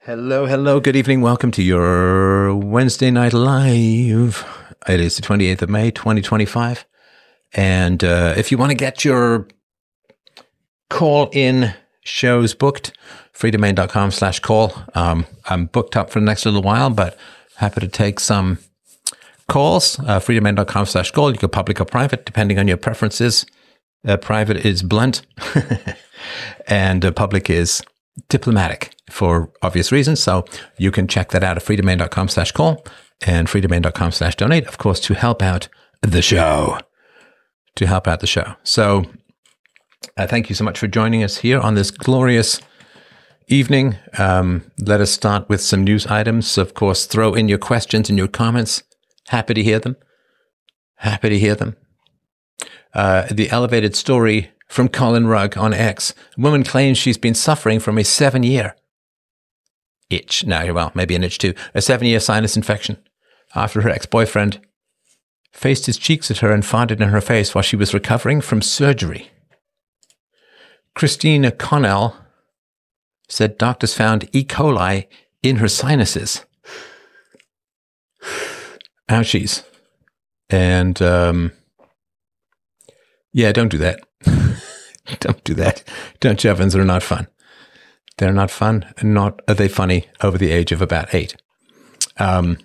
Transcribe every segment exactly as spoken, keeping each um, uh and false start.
Hello, hello, good evening. Welcome to your Wednesday Night Live. It is the twenty-eighth of May, twenty twenty-five. And uh, if you want to get your call-in shows booked, freedomain.com slash call. Um, I'm booked up for the next little while, but happy to take some calls. Uh, freedomain.com slash call. You can public or private, depending on your preferences. Uh, private is blunt, and uh, public is diplomatic for obvious reasons. So you can check that out at freedomain.com slash call and freedomain.com slash donate, of course, to help out the show. To help out the show. So uh, thank you so much for joining us here on this glorious evening. Um, let us start with some news items. Of course, throw in your questions and your comments. Happy to hear them. Happy to hear them. Uh, the elevated story from Colin Rugg on X. A woman claims she's been suffering from a seven-year itch. No, well, maybe an itch too. A seven-year sinus infection after her ex-boyfriend faced his cheeks at her and farted in her face while she was recovering from surgery. Christina Connell said doctors found E. coli in her sinuses. Ouchies. And, um, yeah, don't do that. Don't do that. Don't ovens are not fun. They're not fun, and not are they funny over the age of about eight. Um,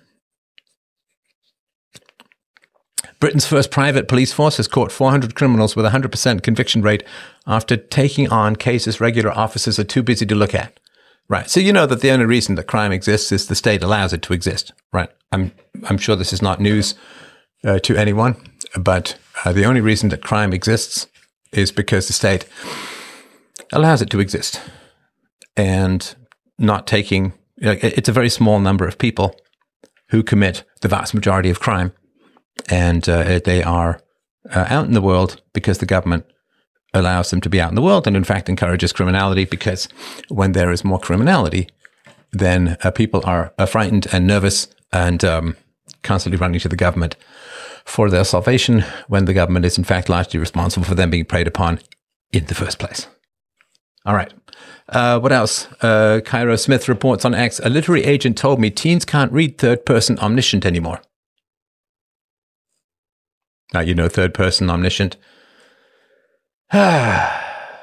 Britain's first private police force has caught four hundred criminals with a one hundred percent conviction rate after taking on cases regular officers are too busy to look at. Right. So you know that the only reason that crime exists is the state allows it to exist. Right. I'm I'm sure this is not news uh, to anyone, but uh, the only reason that crime exists is because the state allows it to exist, and not taking, like, it's a very small number of people who commit the vast majority of crime, and uh, they are uh, out in the world because the government allows them to be out in the world, and in fact encourages criminality, because when there is more criminality, then uh, people are uh, frightened and nervous and um, constantly running to the government for their salvation, when the government is in fact largely responsible for them being preyed upon in the first place. All right. Uh, what else? Uh, Cairo Smith reports on X, a literary agent told me teens can't read third-person omniscient anymore. Now you know third-person omniscient. Yeah,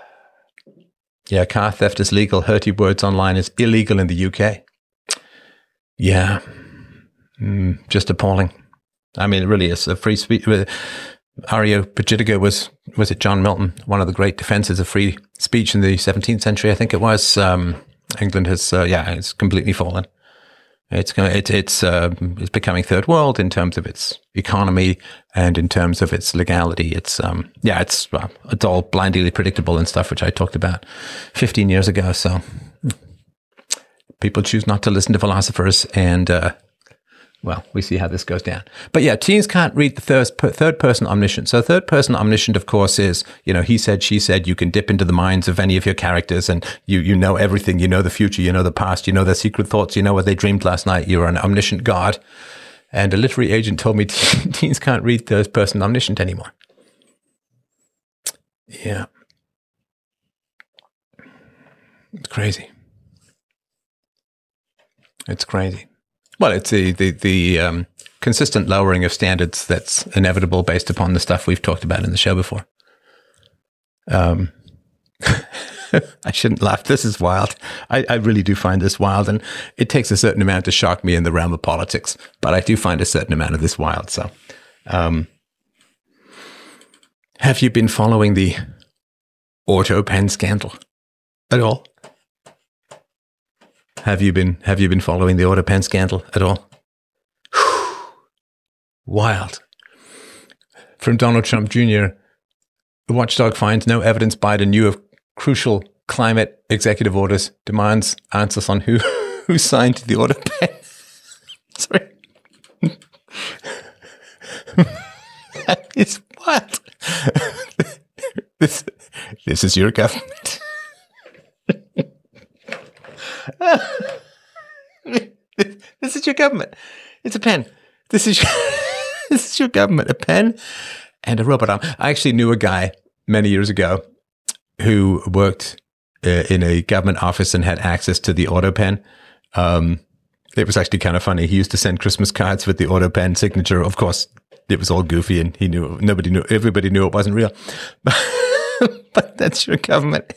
car theft is legal. Hurty words online is illegal in the U K. Yeah. Mm, just appalling. I mean, it really is a free speech. Areopagitica was, was it John Milton, one of the great defenses of free speech in the seventeenth century, I think it was. Um, England has, uh, yeah, it's completely fallen. It's going it's it's uh, it's becoming third world in terms of its economy and in terms of its legality. It's um yeah, it's uh, it's all blindly predictable and stuff, which I talked about fifteen years ago. So people choose not to listen to philosophers, and uh, well, we see how this goes down. But yeah, teens can't read the third, third person omniscient. So third person omniscient, of course, is, you know, he said, she said, you can dip into the minds of any of your characters and you, you know everything. You know the future, you know the past, you know their secret thoughts, you know what they dreamed last night. You're an omniscient god. And a literary agent told me teens can't read third person omniscient anymore. Yeah. It's crazy. It's crazy. Well, it's the the, the um, consistent lowering of standards that's inevitable based upon the stuff we've talked about in the show before. Um, I shouldn't laugh. This is wild. I, I really do find this wild, and it takes a certain amount to shock me in the realm of politics, but I do find a certain amount of this wild. So, um, have you been following the AutoPen scandal at all? Have you been Have you been following the AutoPen scandal at all? Whew. Wild. From Donald Trump Junior, the watchdog finds no evidence Biden knew of crucial climate executive orders, demands answers on who who signed the AutoPen. Sorry. That is what? this, this is your government. This is your government. It's a pen. This is your, this is your government. A pen and a robot arm. I actually knew a guy many years ago who worked uh, in a government office and had access to the AutoPen. Um, it was actually kind of funny. He used to send Christmas cards with the auto pen signature. Of course, it was all goofy, and he knew nobody knew. Everybody knew it wasn't real. But that's your government.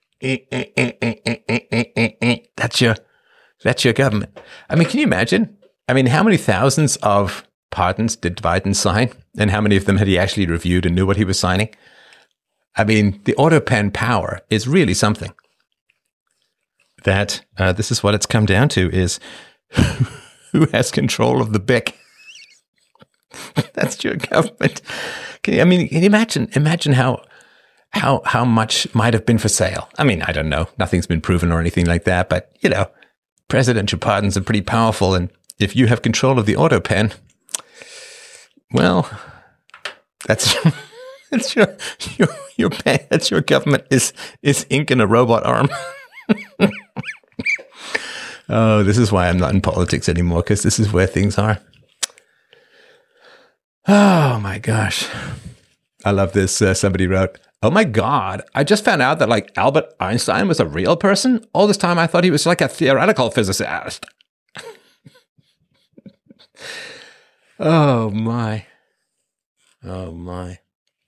That's your that's your government. I mean, can you imagine? I mean, how many thousands of pardons did Biden sign, and how many of them had he actually reviewed and knew what he was signing? I mean, the auto pen power is really something. That uh, this is what it's come down to: is who has control of the B I C? That's your government. Can you, I mean, can you imagine? Imagine how how how much might have been for sale. I mean, I don't know. Nothing's been proven or anything like that. But you know, presidential pardons are pretty powerful, and if you have control of the auto pen, well, that's that's your your your pen. That's your government is is ink in a robot arm. Oh, this is why I'm not in politics anymore, because this is where things are. Oh my gosh. I love this. Uh, somebody wrote, "Oh my God, I just found out that like Albert Einstein was a real person. All this time I thought he was like a theoretical physicist." Oh my. Oh my.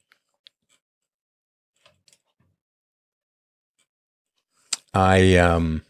I, um,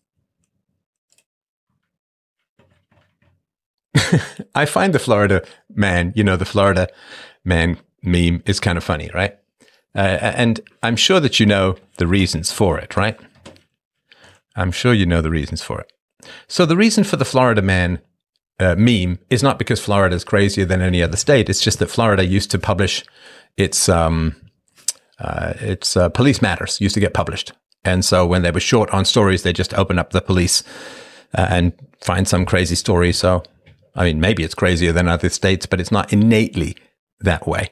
I find the Florida man, you know, the Florida man meme is kind of funny, right? Uh, and I'm sure that you know the reasons for it, right? I'm sure you know the reasons for it. So the reason for the Florida man uh, meme is not because Florida is crazier than any other state. It's just that Florida used to publish its, um, uh, its uh, police matters used to get published. And so when they were short on stories, they just open up the police uh, and find some crazy story. So, I mean, maybe it's crazier than other states, but it's not innately that way.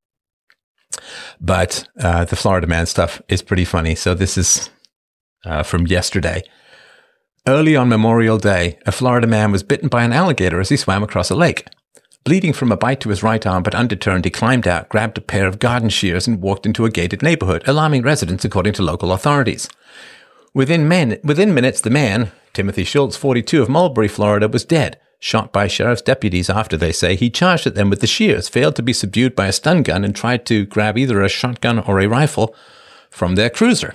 But uh, the Florida man stuff is pretty funny. So this is uh, from yesterday. Early on Memorial Day, a Florida man was bitten by an alligator as he swam across a lake. Bleeding from a bite to his right arm, but undeterred, he climbed out, grabbed a pair of garden shears, and walked into a gated neighborhood, alarming residents according to local authorities. Within, men, within minutes, the man, Timothy Schultz, forty-two, of Mulberry, Florida, was dead, shot by sheriff's deputies after, they say, he charged at them with the shears, failed to be subdued by a stun gun, and tried to grab either a shotgun or a rifle from their cruiser.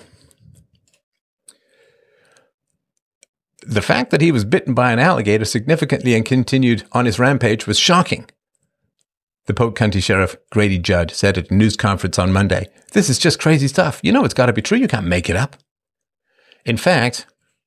The fact that he was bitten by an alligator significantly and continued on his rampage was shocking. The Polk County Sheriff Grady Judd said at a news conference on Monday, "This is just crazy stuff. You know it's got to be true. You can't make it up." In fact,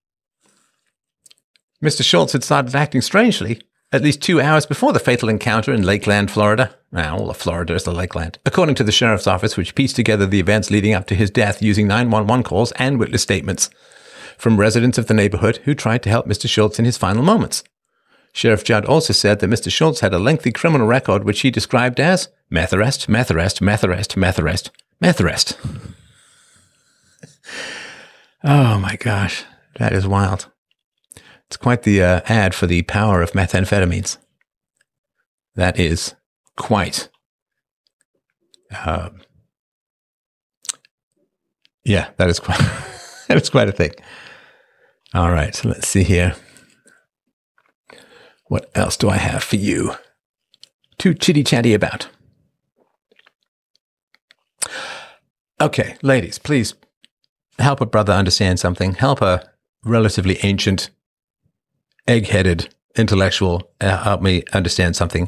Mister Schultz had started acting strangely at least two hours before the fatal encounter in Lakeland, Florida. Now, all of Florida is the Lakeland. According to the sheriff's office, which pieced together the events leading up to his death using nine one one calls and witness statements from residents of the neighborhood who tried to help Mister Schultz in his final moments. Sheriff Judd also said that Mister Schultz had a lengthy criminal record which he described as meth arrest, meth arrest, meth arrest, meth arrest, meth arrest. Oh my gosh, that is wild. It's quite the uh, ad for the power of methamphetamines. That is quite, uh, yeah, that is quite, that is quite a thing. All right, so let's see here. What else do I have for you to chitty-chatty about? Okay, ladies, please help a brother understand something. Help a relatively ancient, egg-headed intellectual uh, help me understand something.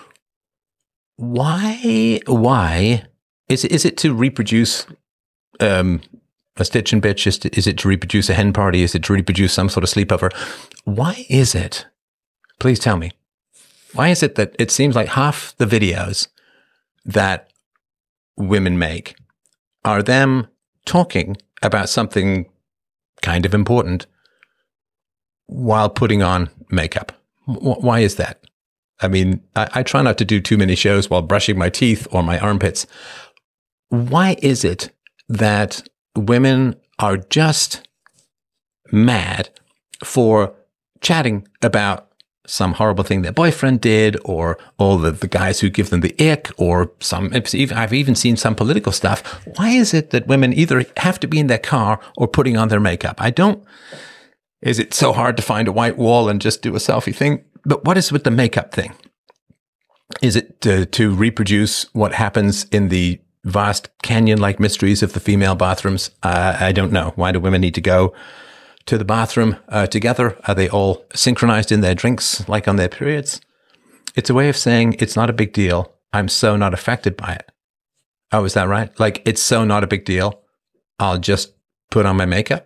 Why, why, is, is it to reproduce um, a stitch and bitch? Is, to, is it to reproduce a hen party? Is it to reproduce some sort of sleepover? Why is it, please tell me, why is it that it seems like half the videos that women make are them talking about something kind of important while putting on makeup? W- why is that? I mean, I, I try not to do too many shows while brushing my teeth or my armpits. Why is it that women are just mad for chatting about some horrible thing their boyfriend did, or all the, the guys who give them the ick, or some, I've even seen some political stuff. Why is it that women either have to be in their car or putting on their makeup? I don't, Is it so hard to find a white wall and just do a selfie thing? But what is with the makeup thing? Is it to, to reproduce what happens in the vast canyon-like mysteries of the female bathrooms? Uh, I don't know. Why do women need to go to the bathroom uh, together? Are they all synchronized in their drinks, like on their periods? It's a way of saying it's not a big deal. I'm so not affected by it. Oh, is that right? Like, it's so not a big deal. I'll just put on my makeup.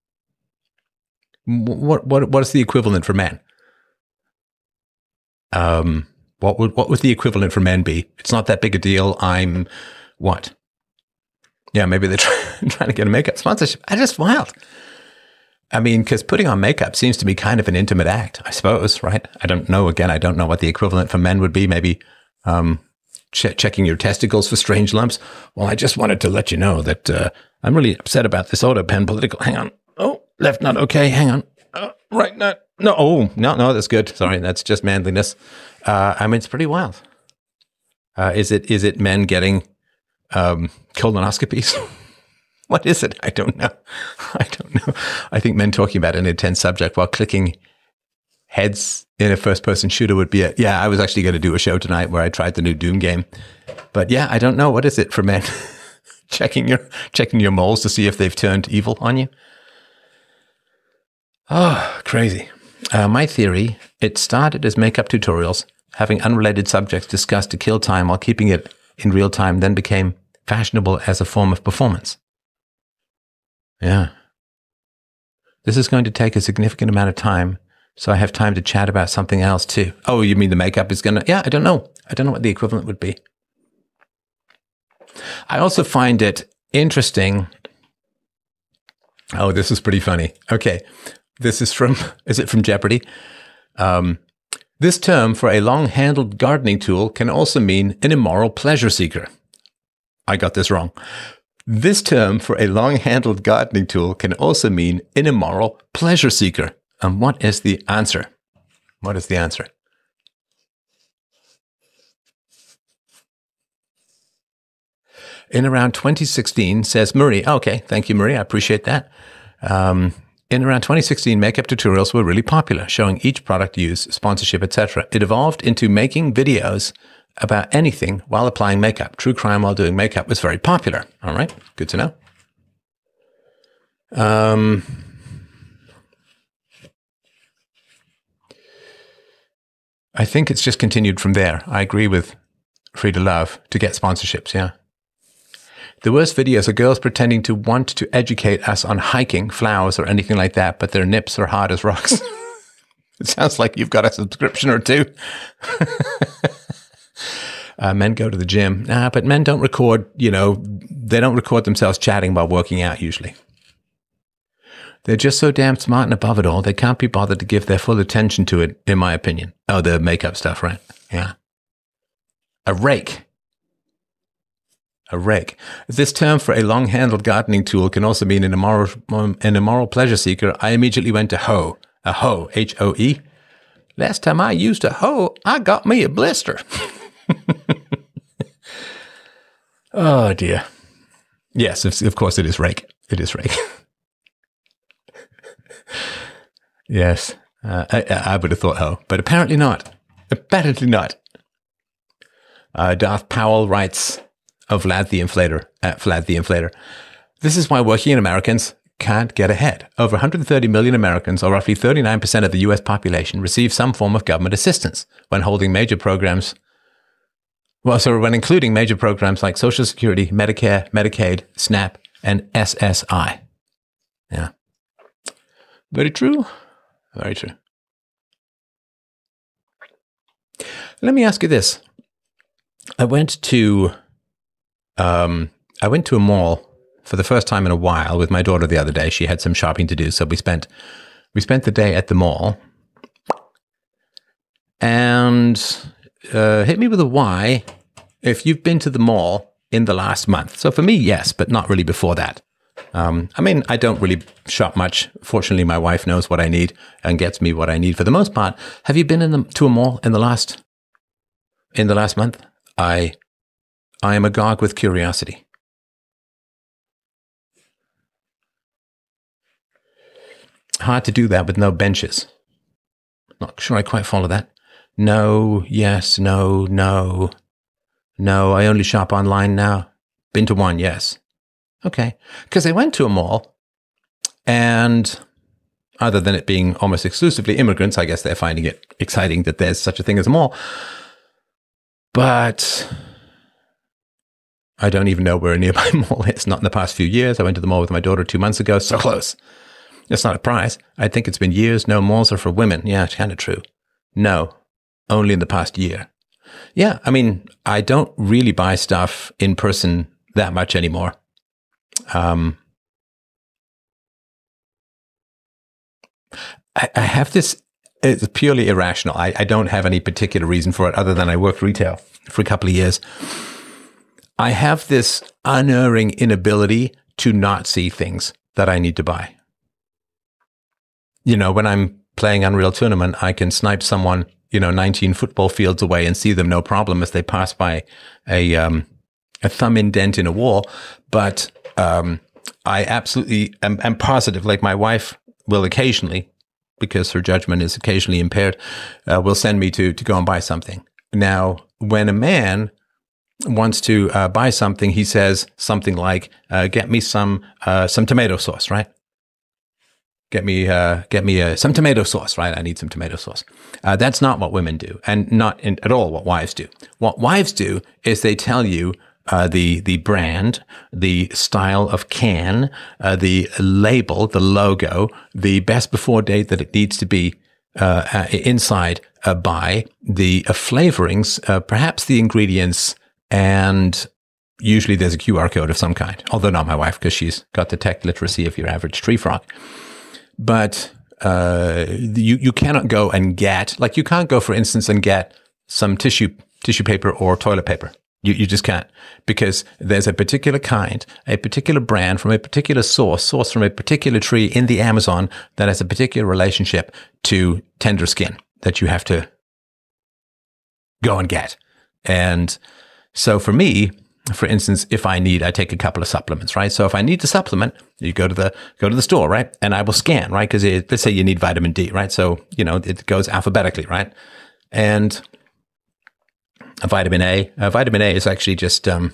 What what what is the equivalent for men? Um, what would what would the equivalent for men be? It's not that big a deal. I'm what? Yeah, maybe they're trying, trying to get a makeup sponsorship. I just wild. I mean, because putting on makeup seems to be kind of an intimate act, I suppose, right? I don't know. Again, I don't know what the equivalent for men would be. Maybe um, ch- checking your testicles for strange lumps. Well, I just wanted to let you know that uh, I'm really upset about this AutoPen political. Hang on. Oh, left nut. Okay, hang on. Uh, right nut. No, oh, no, no, that's good. Sorry, that's just manliness. Uh, I mean, it's pretty wild. Uh, is it is it men getting um, colonoscopies? What is it? I don't know. I don't know. I think men talking about an intense subject while clicking heads in a first-person shooter would be a, yeah, I was actually going to do a show tonight where I tried the new Doom game. But yeah, I don't know. What is it for men? checking your checking your moles to see if they've turned evil on you? Oh, crazy. Uh, my theory, it started as makeup tutorials, having unrelated subjects discussed to kill time while keeping it in real time, then became fashionable as a form of performance. Yeah. This is going to take a significant amount of time, so I have time to chat about something else too. Oh, you mean the makeup is going to... Yeah, I don't know. I don't know what the equivalent would be. I also find it interesting... Oh, this is pretty funny. Okay. This is from... Is it from Jeopardy? Um, this term for a long-handled gardening tool can also mean an immoral pleasure seeker. I got this wrong. This term for a long-handled gardening tool can also mean an immoral pleasure seeker. And what is the answer? What is the answer? In around twenty sixteen, says Murray. Okay, thank you, Murray. I appreciate that. Um, in around twenty sixteen, makeup tutorials were really popular, showing each product use, sponsorship, et cetera. It evolved into making videos about anything while applying makeup. True crime while doing makeup was very popular. All right, good to know. Um, I think it's just continued from there. I agree with Frida Love to get sponsorships, yeah. The worst videos are girls pretending to want to educate us on hiking, flowers, or anything like that, but their nips are hard as rocks. It sounds like you've got a subscription or two. Uh, men go to the gym. Nah, but men don't record, you know, they don't record themselves chatting while working out usually. They're just so damn smart and above it all, they can't be bothered to give their full attention to it, in my opinion. Oh, the makeup stuff, right? Yeah. A rake. A rake. This term for a long-handled gardening tool can also mean an immoral, um, an immoral pleasure seeker. I immediately went to hoe. A hoe, H O E. Last time I used a hoe, I got me a blister. Oh, dear. Yes, of course it is rake. It is rake. Yes. Uh, I, I would have thought hoe, but apparently not. Apparently not. Uh, Darth Powell writes of Vlad the Inflator, at Vlad the Inflator. This is why working Americans can't get ahead. Over one hundred thirty million Americans, or roughly thirty-nine percent of the U S population, receive some form of government assistance when holding major programs. Well, so when including major programs like Social Security, Medicare, Medicaid, SNAP, and S S I. Yeah. Very true. Very true. Let me ask you this. I went to, um, I went to a mall for the first time in a while with my daughter the other day. She had some shopping to do, so we spent, we spent the day at the mall. And uh, hit me with a why if you've been to the mall in the last month. So for me, yes, but not really before that. Um, I mean, I don't really shop much. Fortunately, my wife knows what I need and gets me what I need for the most part. Have you been in the, to a mall in the last in the last month? I I am agog with curiosity. hard to do that with no benches. Not sure I quite follow that. No, yes, no, no. No, I only shop online now. Been to one, yes. Okay. Because I went to a mall, and other than it being almost exclusively immigrants, I guess they're finding it exciting that there's such a thing as a mall. But I don't even know where a nearby mall is. Not in the past few years. I went to the mall with my daughter two months ago. So close. It's not a prize. I think it's been years. No, malls are for women. Yeah, it's kind of true. No, only in the past year. Yeah, I mean, I don't really buy stuff in person that much anymore. Um, I, I have this, it's purely irrational. I, I don't have any particular reason for it other than I worked retail for a couple of years. I have this unerring inability to not see things that I need to buy. You know, when I'm playing Unreal Tournament, I can snipe someone, you know, nineteen football fields away and see them no problem as they pass by a um, a thumb indent in a wall. But um, I absolutely am, am positive, like my wife will occasionally, because her judgment is occasionally impaired, uh, will send me to to go and buy something. Now, when a man wants to uh, buy something, he says something like, uh, "Get me some uh, some tomato sauce," right? Get me, uh, get me uh, some tomato sauce, right? I need some tomato sauce. Uh, that's not what women do, and not in, at all what wives do. What wives do is they tell you uh, the the brand, the style of can, uh, the label, the logo, the best before date that it needs to be uh, uh, inside uh, by, the uh, flavorings, uh, perhaps the ingredients, and usually there's a Q R code of some kind. Although not my wife, because she's got the tech literacy of your average tree frog. But uh, you you cannot go and get, like you can't go, for instance, and get some tissue tissue paper or toilet paper. You you just can't, because there's a particular kind, a particular brand from a particular source, source from a particular tree in the Amazon that has a particular relationship to tender skin that you have to go and get. And so for me, for instance, if I need, I take a couple of supplements, right? So if I need the supplement, you go to the go to the store, right? And I will scan, right? Because let's say you need vitamin D, right? So, you know, it goes alphabetically, right? And a vitamin A, uh, vitamin A is actually just, um,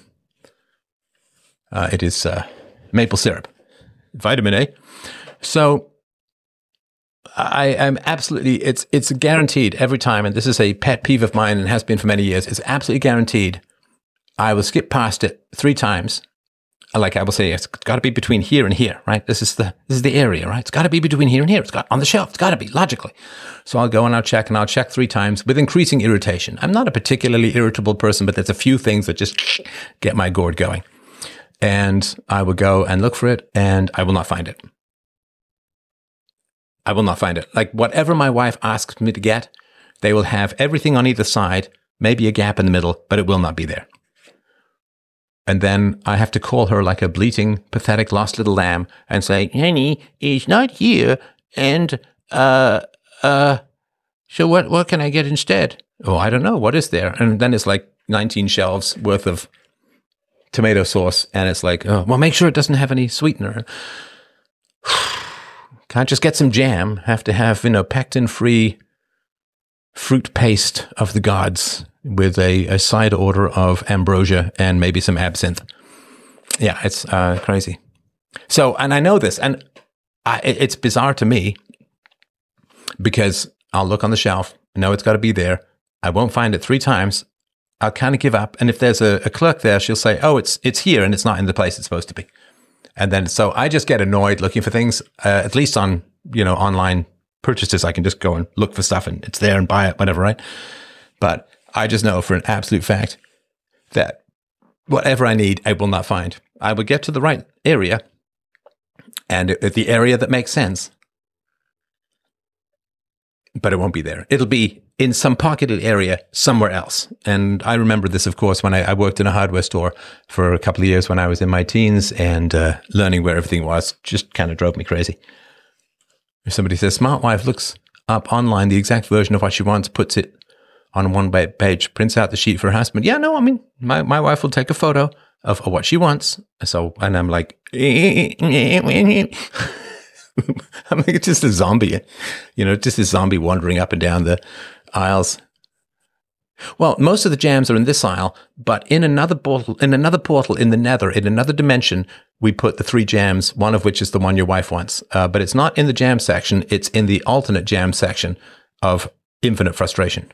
uh, it is uh, maple syrup, vitamin A. So I am absolutely, it's it's guaranteed every time, and this is a pet peeve of mine and has been for many years, it's absolutely guaranteed I will skip past it three times. Like I will say, it's got to be between here and here, right? This is the this is the area, right? It's got to be between here and here. It's got on the shelf. It's got to be logically. So I'll go and I'll check and I'll check three times with increasing irritation. I'm not a particularly irritable person, but there's a few things that just get my gourd going. And I will go and look for it, and I will not find it. I will not find it. Like whatever my wife asks me to get, they will have everything on either side, maybe a gap in the middle, but it will not be there. And then I have to call her like a bleating, pathetic, lost little lamb and say, "Honey, he's not here. And, uh, uh, so what, what can I get instead?" "Oh, I don't know. What is there?" And then it's like nineteen shelves worth of tomato sauce. And it's like, "Oh, well, make sure it doesn't have any sweetener. Can't just get some jam. Have to have, you know, pectin-free fruit paste of the gods with a, a side order of ambrosia and maybe some absinthe." Yeah, it's uh, crazy. So, and I know this, and I, it's bizarre to me because I'll look on the shelf, know it's got to be there. I won't find it three times. I'll kind of give up. And if there's a, a clerk there, she'll say, "Oh, it's it's here," and it's not in the place it's supposed to be. And then, so I just get annoyed looking for things, uh, at least on, you know, online purchases. I can just go and look for stuff and it's there and buy it, whatever, right? But I just know for an absolute fact that whatever I need, I will not find. I will get to the right area, and at the area that makes sense, but it won't be there. It'll be in some pocketed area somewhere else. And I remember this, of course, when I, I worked in a hardware store for a couple of years when I was in my teens, and uh, learning where everything was just kind of drove me crazy. If somebody says, "Smart wife looks up online the exact version of what she wants, puts it on one page, prints out the sheet for her husband." Yeah, no, I mean, my, my wife will take a photo of, of what she wants. So, and I'm like, I'm like, it's just a zombie, you know, just a zombie wandering up and down the aisles. Well, most of the jams are in this aisle, but in another portal, in another portal in the nether, in another dimension, we put the three jams, one of which is the one your wife wants. Uh, but it's not in the jam section. It's in the alternate jam section of Infinite Frustration.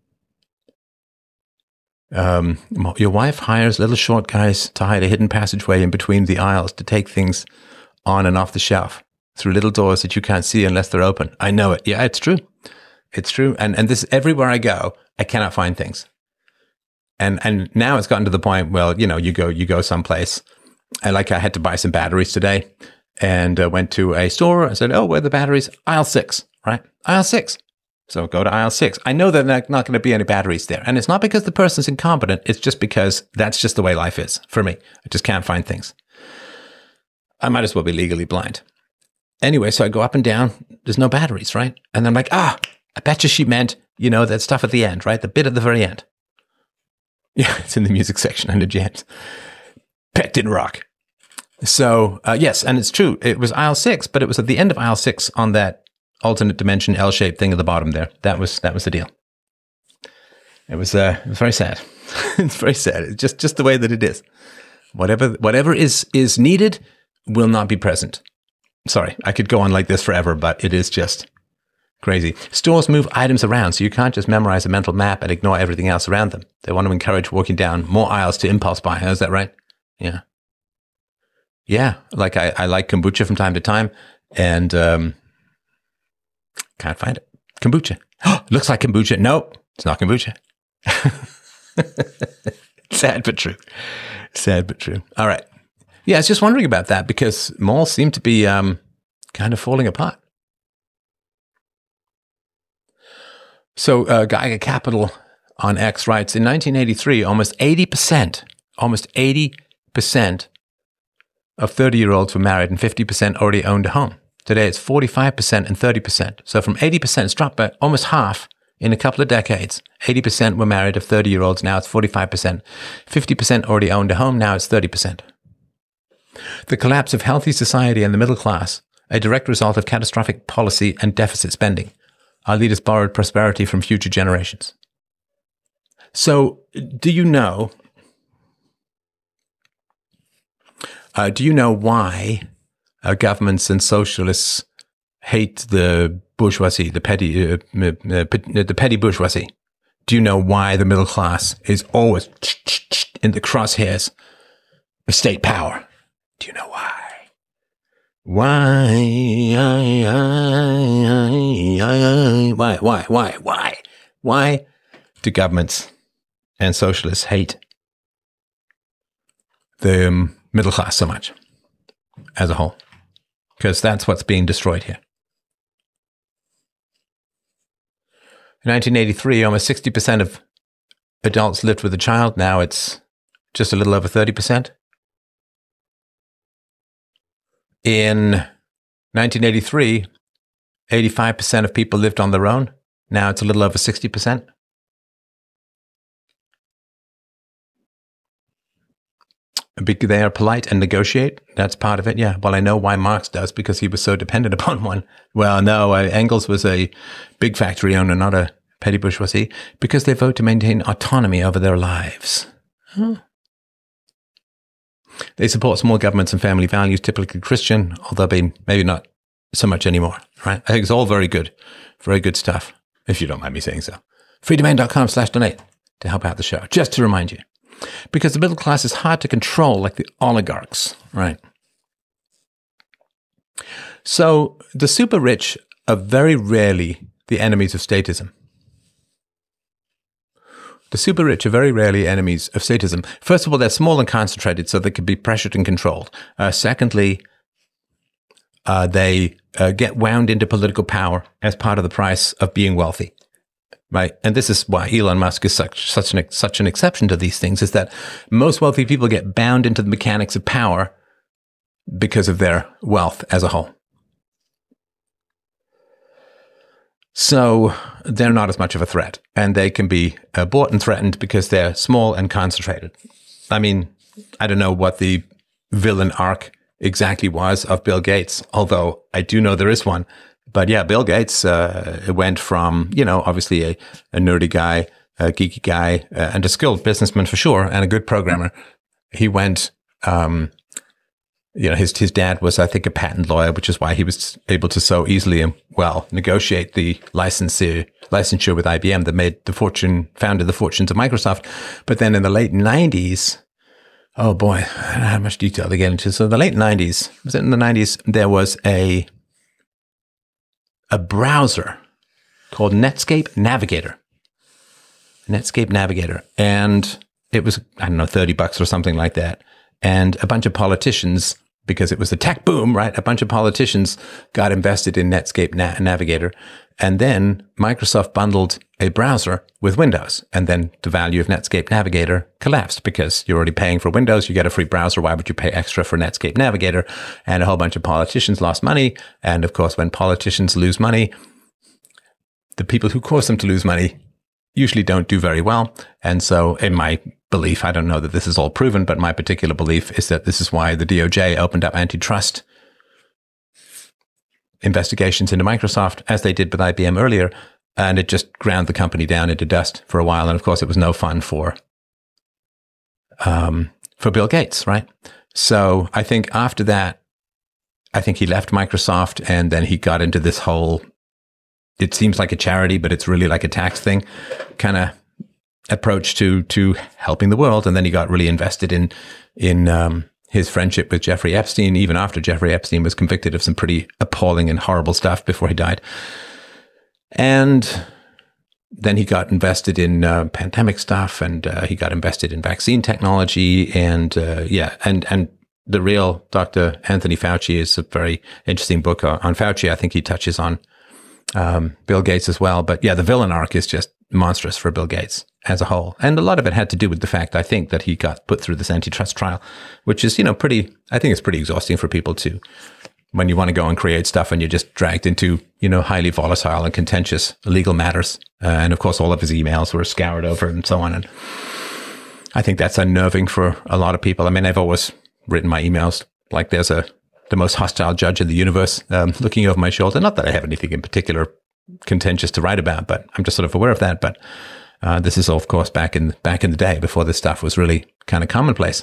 Um, your wife hires little short guys to hide a hidden passageway in between the aisles to take things on and off the shelf through little doors that you can't see unless they're open. I know it. Yeah, it's true. It's true. And and this everywhere I go, I cannot find things. And and now it's gotten to the point, well, you know, you go you go someplace. And like I had to buy some batteries today and uh, went to a store and said, oh, where are the batteries? Aisle six, right? Aisle six. So go to aisle six. I know that there are not going to be any batteries there. And it's not because the person's incompetent. It's just because that's just the way life is for me. I just can't find things. I might as well be legally blind. Anyway, so I go up and down. There's no batteries, right? And I'm like, ah, I bet you she meant, you know, that stuff at the end, right? The bit at the very end. Yeah, it's in the music section under jams. Pet didn't rock. So, uh, yes, and it's true. It was aisle six, but it was at the end of aisle six on that alternate dimension L-shaped thing at the bottom there. That was that was the deal. It was uh, it was very sad. It's very sad. It's just just the way that it is. Whatever whatever is is needed will not be present. Sorry, I could go on like this forever, but it is just crazy. Stores move items around, so you can't just memorize a mental map and ignore everything else around them. They want to encourage walking down more aisles to impulse buy. Is that right? Yeah. Yeah, like I, I like kombucha from time to time, and um, can't find it. Kombucha. Oh, looks like kombucha. Nope, it's not kombucha. Sad but true. Sad but true. All right. Yeah, I was just wondering about that because malls seem to be um, kind of falling apart. So uh, Geiger Capital on X writes, in nineteen eighty-three, almost eighty percent, almost eighty percent of thirty-year-olds were married and fifty percent already owned a home. Today, it's forty-five percent and thirty percent. So from eighty percent, it's dropped by almost half in a couple of decades. eighty percent were married of thirty-year-olds. Now it's forty-five percent. fifty percent already owned a home. Now it's thirty percent. The collapse of healthy society and the middle class, a direct result of catastrophic policy and deficit spending. Our leaders borrowed prosperity from future generations. So do you know... Uh, do you know why uh, governments and socialists hate the bourgeoisie, the petty, uh, uh, uh, the petty bourgeoisie? Do you know why the middle class is always in the crosshairs of state power? Do you know why? Why? Why? Why? Why? Why? Why do governments and socialists hate the um, middle class so much as a whole? Because that's what's being destroyed here. In nineteen eighty-three, almost sixty percent of adults lived with a child. Now it's just a little over thirty percent. In nineteen eighty-three, eighty-five percent of people lived on their own. Now it's a little over sixty percent. They are polite and negotiate. That's part of it. Yeah. Well, I know why Marx does, because he was so dependent upon one. Well, no, uh, Engels was a big factory owner, not a petty bourgeoisie, because they vote to maintain autonomy over their lives. Huh. They support small governments and family values, typically Christian, although maybe not so much anymore. Right? I think it's all very good. Very good stuff, if you don't mind me saying so. freedomain.com slash donate to help out the show, just to remind you. Because the middle class is hard to control like the oligarchs, right? So the super rich are very rarely the enemies of statism. The super rich are very rarely enemies of statism. First of all, they're small and concentrated, so they can be pressured and controlled. Uh, secondly, uh, they uh, get wound into political power as part of the price of being wealthy. Right, and this is why Elon Musk is such such an such an exception to these things, is that most wealthy people get bound into the mechanics of power because of their wealth as a whole. So they're not as much of a threat, and they can be uh, bought and threatened because they're small and concentrated. I mean, I don't know what the villain arc exactly was of Bill Gates, although I do know there is one. But yeah, Bill Gates uh, went from, you know, obviously a, a nerdy guy, a geeky guy, uh, and a skilled businessman for sure, and a good programmer. He went, um, you know, his his dad was, I think, a patent lawyer, which is why he was able to so easily and well negotiate the licensure, licensure with I B M that made the fortune, founded the fortunes of Microsoft. But then in the late nineties, oh boy, I don't know how much detail to get into. So the late nineties, was it in the nineties, there was a a browser called Netscape Navigator. Netscape Navigator. And it was, I don't know, thirty bucks or something like that. And a bunch of politicians, because it was the tech boom, right? A bunch of politicians got invested in Netscape Na- Navigator. And then Microsoft bundled a browser with Windows. And then the value of Netscape Navigator collapsed because you're already paying for Windows. You get a free browser. Why would you pay extra for Netscape Navigator? And a whole bunch of politicians lost money. And of course, when politicians lose money, the people who cause them to lose money usually don't do very well. And so in my belief, I don't know that this is all proven, but my particular belief is that this is why the D O J opened up antitrust investigations into Microsoft, as they did with I B M earlier, and it just ground the company down into dust for a while. And of course, it was no fun for um, for Bill Gates, right? So I think after that, I think he left Microsoft, and then he got into this whole, it seems like a charity, but it's really like a tax thing kind of approach to to helping the world. And then he got really invested in in um, his friendship with Jeffrey Epstein, even after Jeffrey Epstein was convicted of some pretty appalling and horrible stuff before he died. And then he got invested in uh, pandemic stuff, and uh, he got invested in vaccine technology. And uh, yeah, and and the real Doctor Anthony Fauci is a very interesting book on, on Fauci. I think he touches on um, Bill Gates as well. But yeah, the villain arc is just monstrous for Bill Gates as a whole. And a lot of it had to do with the fact, I think, that he got put through this antitrust trial, which is, you know, pretty, I think it's pretty exhausting for people to, when you want to go and create stuff and you're just dragged into, you know, highly volatile and contentious legal matters. Uh, and of course, all of his emails were scoured over and so on. And I think that's unnerving for a lot of people. I mean, I've always written my emails like there's a, the most hostile judge in the universe um, looking over my shoulder. Not that I have anything in particular contentious to write about, but I'm just sort of aware of that. But uh, this is all, of course, back in back in the day before this stuff was really kind of commonplace.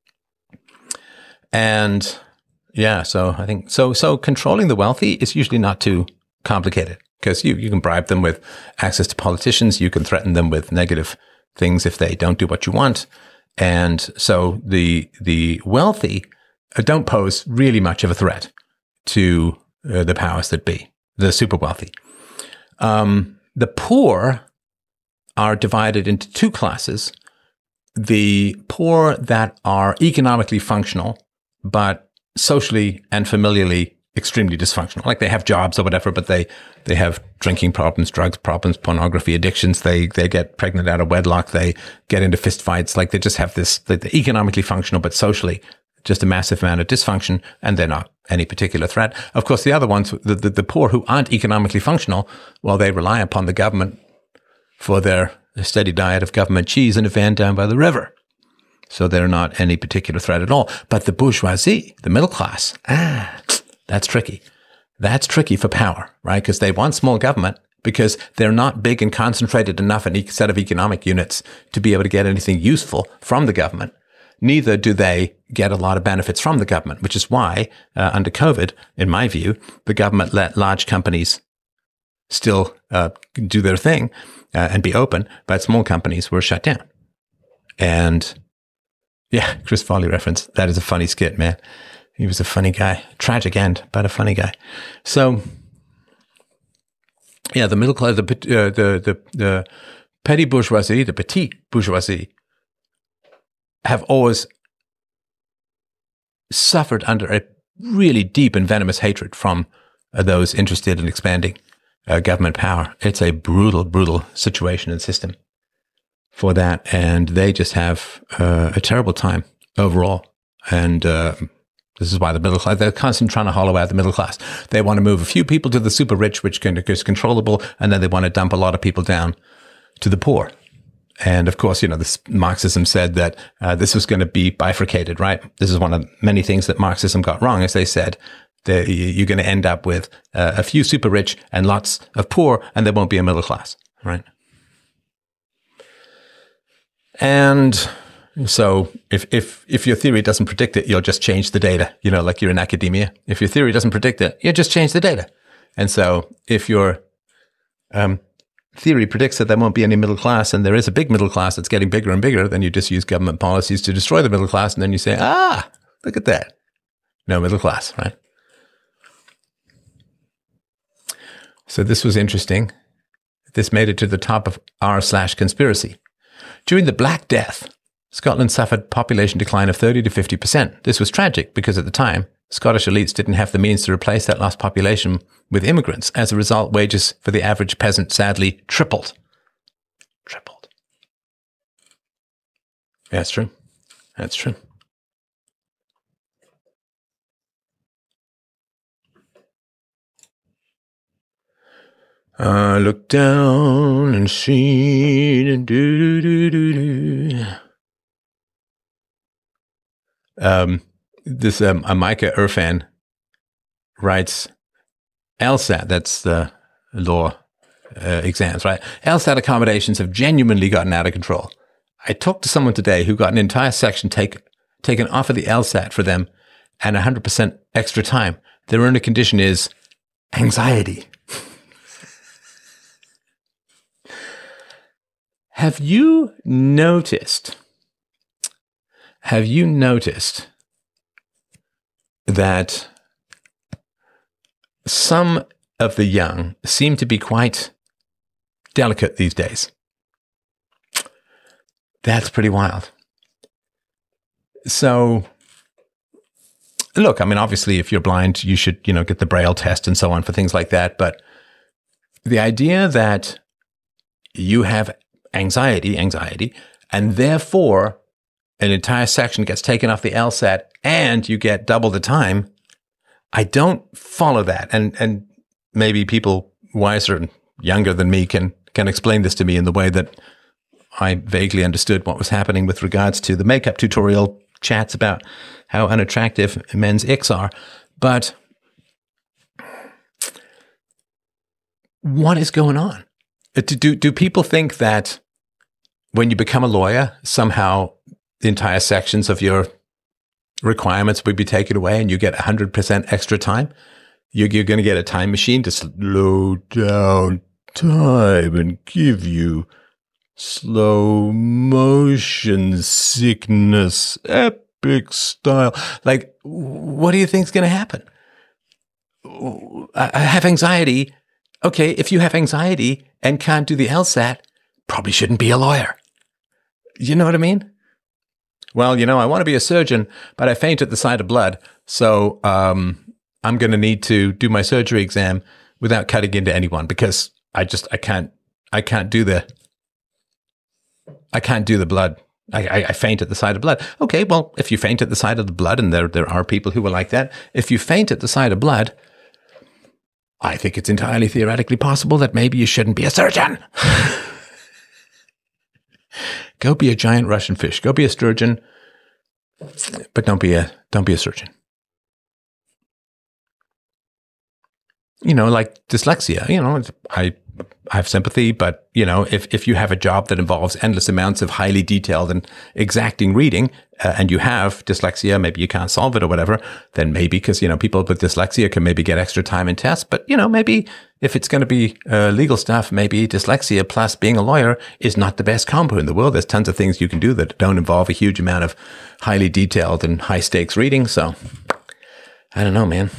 And yeah, so I think so. So controlling the wealthy is usually not too complicated, because you you can bribe them with access to politicians, you can threaten them with negative things if they don't do what you want, and so the the wealthy don't pose really much of a threat to uh, the powers that be, the super wealthy. Um, the poor are divided into two classes. The poor that are economically functional, but socially and familially extremely dysfunctional. Like they have jobs or whatever, but they, they have drinking problems, drugs problems, pornography addictions. They, they get pregnant out of wedlock. They get into fist fights. Like they just have this, they're economically functional, but socially just a massive amount of dysfunction, and they're not any particular threat. Of course, the other ones, the, the, the poor who aren't economically functional, well, they rely upon the government for their steady diet of government cheese in a van down by the river. So they're not any particular threat at all. But the bourgeoisie, the middle class, ah, that's tricky. That's tricky for power, right? Because they want small government because they're not big and concentrated enough in a set of economic units to be able to get anything useful from the government. Neither do they get a lot of benefits from the government, which is why, uh, under COVID, in my view, the government let large companies still uh, do their thing uh, and be open, but small companies were shut down. And yeah, Chris Farley reference. That is a funny skit, man. He was a funny guy. Tragic end, but a funny guy. So, yeah, the middle class, the uh, the the the petty bourgeoisie, the petite bourgeoisie, have always suffered under a really deep and venomous hatred from uh, those interested in expanding uh, government power. It's a brutal, brutal situation and system for that, and they just have uh, a terrible time overall. And uh, this is why the middle class, they're constantly trying to hollow out the middle class. They want to move a few people to the super rich, which is controllable, and then they want to dump a lot of people down to the poor. And of course, you know, this Marxism said that uh, this was going to be bifurcated, right? This is one of many things that Marxism got wrong, as they said that you're going to end up with uh, a few super rich and lots of poor, and there won't be a middle class, right? And so if, if, if your theory doesn't predict it, you'll just change the data, you know, like you're in academia. If your theory doesn't predict it, you just change the data. And so if your um, theory predicts that there won't be any middle class and there is a big middle class that's getting bigger and bigger, then you just use government policies to destroy the middle class. And then you say, ah, look at that. No middle class, right? So this was interesting. This made it to the top of r slash conspiracy. During the Black Death, Scotland suffered population decline of thirty to fifty percent. This was tragic because at the time, Scottish elites didn't have the means to replace that lost population with immigrants. As a result, wages for the average peasant sadly tripled. Tripled. Yeah, that's true. That's true. I look down and see and do do do do do. Um, this um, Micah Irfan writes, LSAT, that's the law uh, exams, right? LSAT accommodations have genuinely gotten out of control. I talked to someone today who got an entire section take, taken off of the LSAT for them and one hundred percent extra time. Their only condition is anxiety. Have you noticed, have you noticed that some of the young seem to be quite delicate these days? That's pretty wild. So, look, I mean, obviously, if you're blind, you should, you know, get the Braille test and so on for things like that. But the idea that you have anxiety, anxiety, and therefore an entire section gets taken off the LSAT and you get double the time, I don't follow that. And and maybe people wiser and younger than me can can explain this to me in the way that I vaguely understood what was happening with regards to the makeup tutorial chats about how unattractive men's icks are. But what is going on? Do, do people think that when you become a lawyer, somehow the entire sections of your requirements would be taken away and you get one hundred percent extra time? You're, you're going to get a time machine to slow down time and give you slow motion sickness, epic style. Like, what do you think is going to happen? I have anxiety. Okay, if you have anxiety and can't do the LSAT, probably shouldn't be a lawyer. You know what I mean? Well, you know, I want to be a surgeon, but I faint at the sight of blood. So um, I'm going to need to do my surgery exam without cutting into anyone because I just, I can't, I can't do the, I can't do the blood. I, I, I faint at the sight of blood. Okay, well, if you faint at the sight of the blood, and there, there are people who are like that, if you faint at the sight of blood, I think it's entirely theoretically possible that maybe you shouldn't be a surgeon. Go be a giant Russian fish. Go be a sturgeon, but don't be a don't be a surgeon. You know, like dyslexia. You know, I I have sympathy, but you know, if if you have a job that involves endless amounts of highly detailed and exacting reading, uh, and you have dyslexia, maybe you can't solve it or whatever, then maybe because you know people with dyslexia can maybe get extra time in tests. But you know, maybe if it's going to be uh, legal stuff, maybe dyslexia plus being a lawyer is not the best combo in the world. There's tons of things you can do that don't involve a huge amount of highly detailed and high stakes reading. So I don't know, man.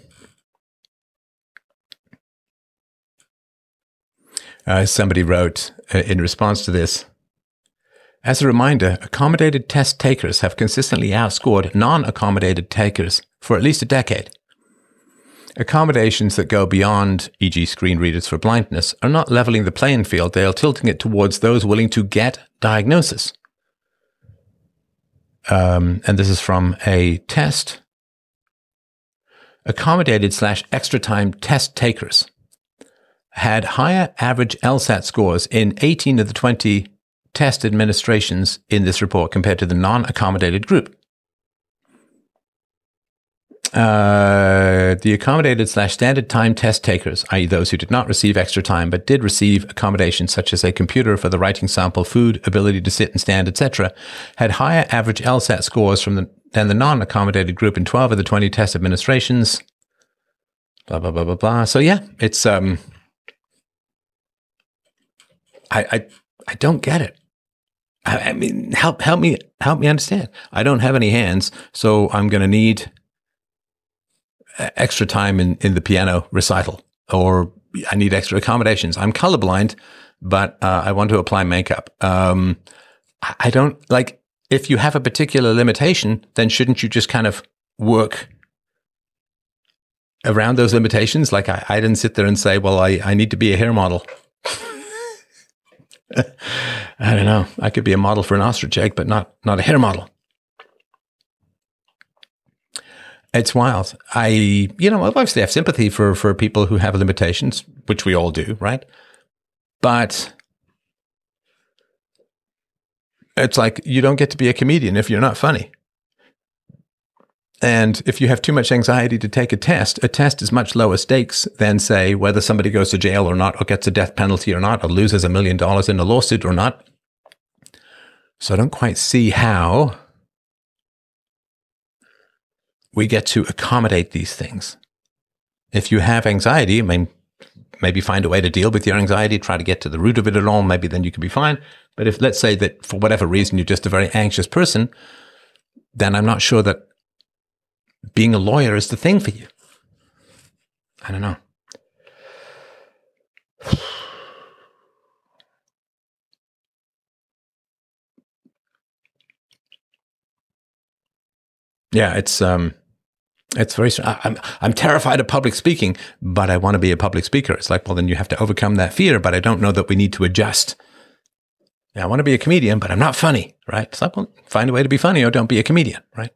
Uh, somebody wrote uh, in response to this, as a reminder, accommodated test takers have consistently outscored non-accommodated takers for at least a decade. Accommodations that go beyond, for example screen readers for blindness, are not leveling the playing field, they are tilting it towards those willing to get diagnosis. Um, and this is from a test. Accommodated slash extra time test takers had higher average LSAT scores in eighteen of the twenty test administrations in this report compared to the non-accommodated group. Uh, the accommodated slash standard time test takers, that is those who did not receive extra time but did receive accommodations such as a computer for the writing sample, food, ability to sit and stand, et cetera, had higher average LSAT scores from the, than the non-accommodated group in twelve of the twenty test administrations. Blah, blah, blah, blah, blah. So yeah, it's, um, I, I, I don't get it. I, I mean, help, help me, help me understand. I don't have any hands, so I'm going to need extra time in, in the piano recital, or I need extra accommodations. I'm colorblind, but uh, I want to apply makeup. Um, I don't like, if you have a particular limitation, then shouldn't you just kind of work around those limitations? Like I, I didn't sit there and say, well, I, I need to be a hair model. I don't know. I could be a model for an ostrich egg, but not, not a hair model. It's wild. I, you know, obviously I have sympathy for, for people who have limitations, which we all do, right? But it's like you don't get to be a comedian if you're not funny. And if you have too much anxiety to take a test, a test is much lower stakes than, say, whether somebody goes to jail or not, or gets a death penalty or not, or loses a million dollars in a lawsuit or not. So I don't quite see how we get to accommodate these things. If you have anxiety, I mean, maybe find a way to deal with your anxiety, try to get to the root of it at all. Maybe then you can be fine. But if, let's say that for whatever reason, you're just a very anxious person, then I'm not sure that being a lawyer is the thing for you. I don't know. Yeah, it's, um, It's very, I'm, I'm terrified of public speaking, but I want to be a public speaker. It's like, well, then you have to overcome that fear, but I don't know that we need to adjust. Yeah, I want to be a comedian, but I'm not funny, right? It's like, well, find a way to be funny or don't be a comedian, right?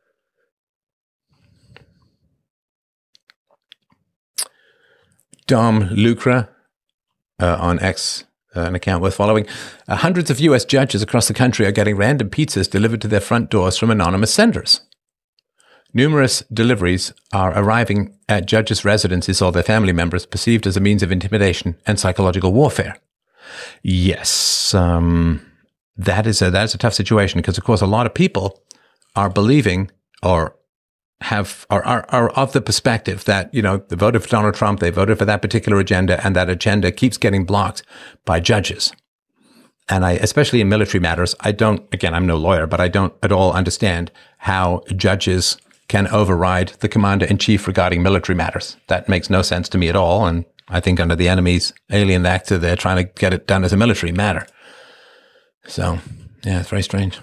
Dom Lucra uh, on X, uh, an account worth following. Uh, hundreds of U S judges across the country are getting random pizzas delivered to their front doors from anonymous senders. Numerous deliveries are arriving at judges' residences or their family members, perceived as a means of intimidation and psychological warfare. Yes, um, that is a that is a tough situation because, of course, a lot of people are believing or have are, are are of the perspective that, you know, they voted for Donald Trump, they voted for that particular agenda, and that agenda keeps getting blocked by judges. And I, especially in military matters, I don't. Again, I'm no lawyer, but I don't at all understand how judges can override the commander-in-chief regarding military matters. That makes no sense to me at all. And I think under the enemy's Alien Act, they're trying to get it done as a military matter. So, yeah, it's very strange.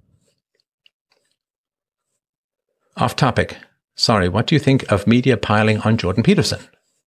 Off topic. Sorry, what do you think of media piling on Jordan Peterson?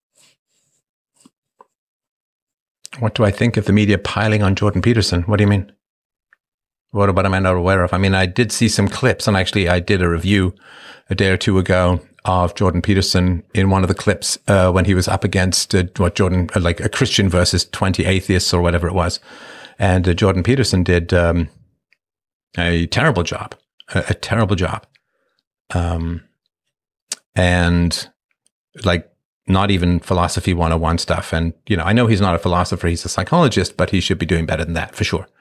What do I think of the media piling on Jordan Peterson? What do you mean? What, what am I not aware of? I mean, I did see some clips, and actually I did a review a day or two ago of Jordan Peterson in one of the clips uh, when he was up against uh, what Jordan, uh, like a Christian versus twenty atheists or whatever it was. And uh, Jordan Peterson did um, a terrible job, a, a terrible job. Um, and like not even philosophy one oh one stuff. And, you know, I know he's not a philosopher, he's a psychologist, but he should be doing better than that for sure.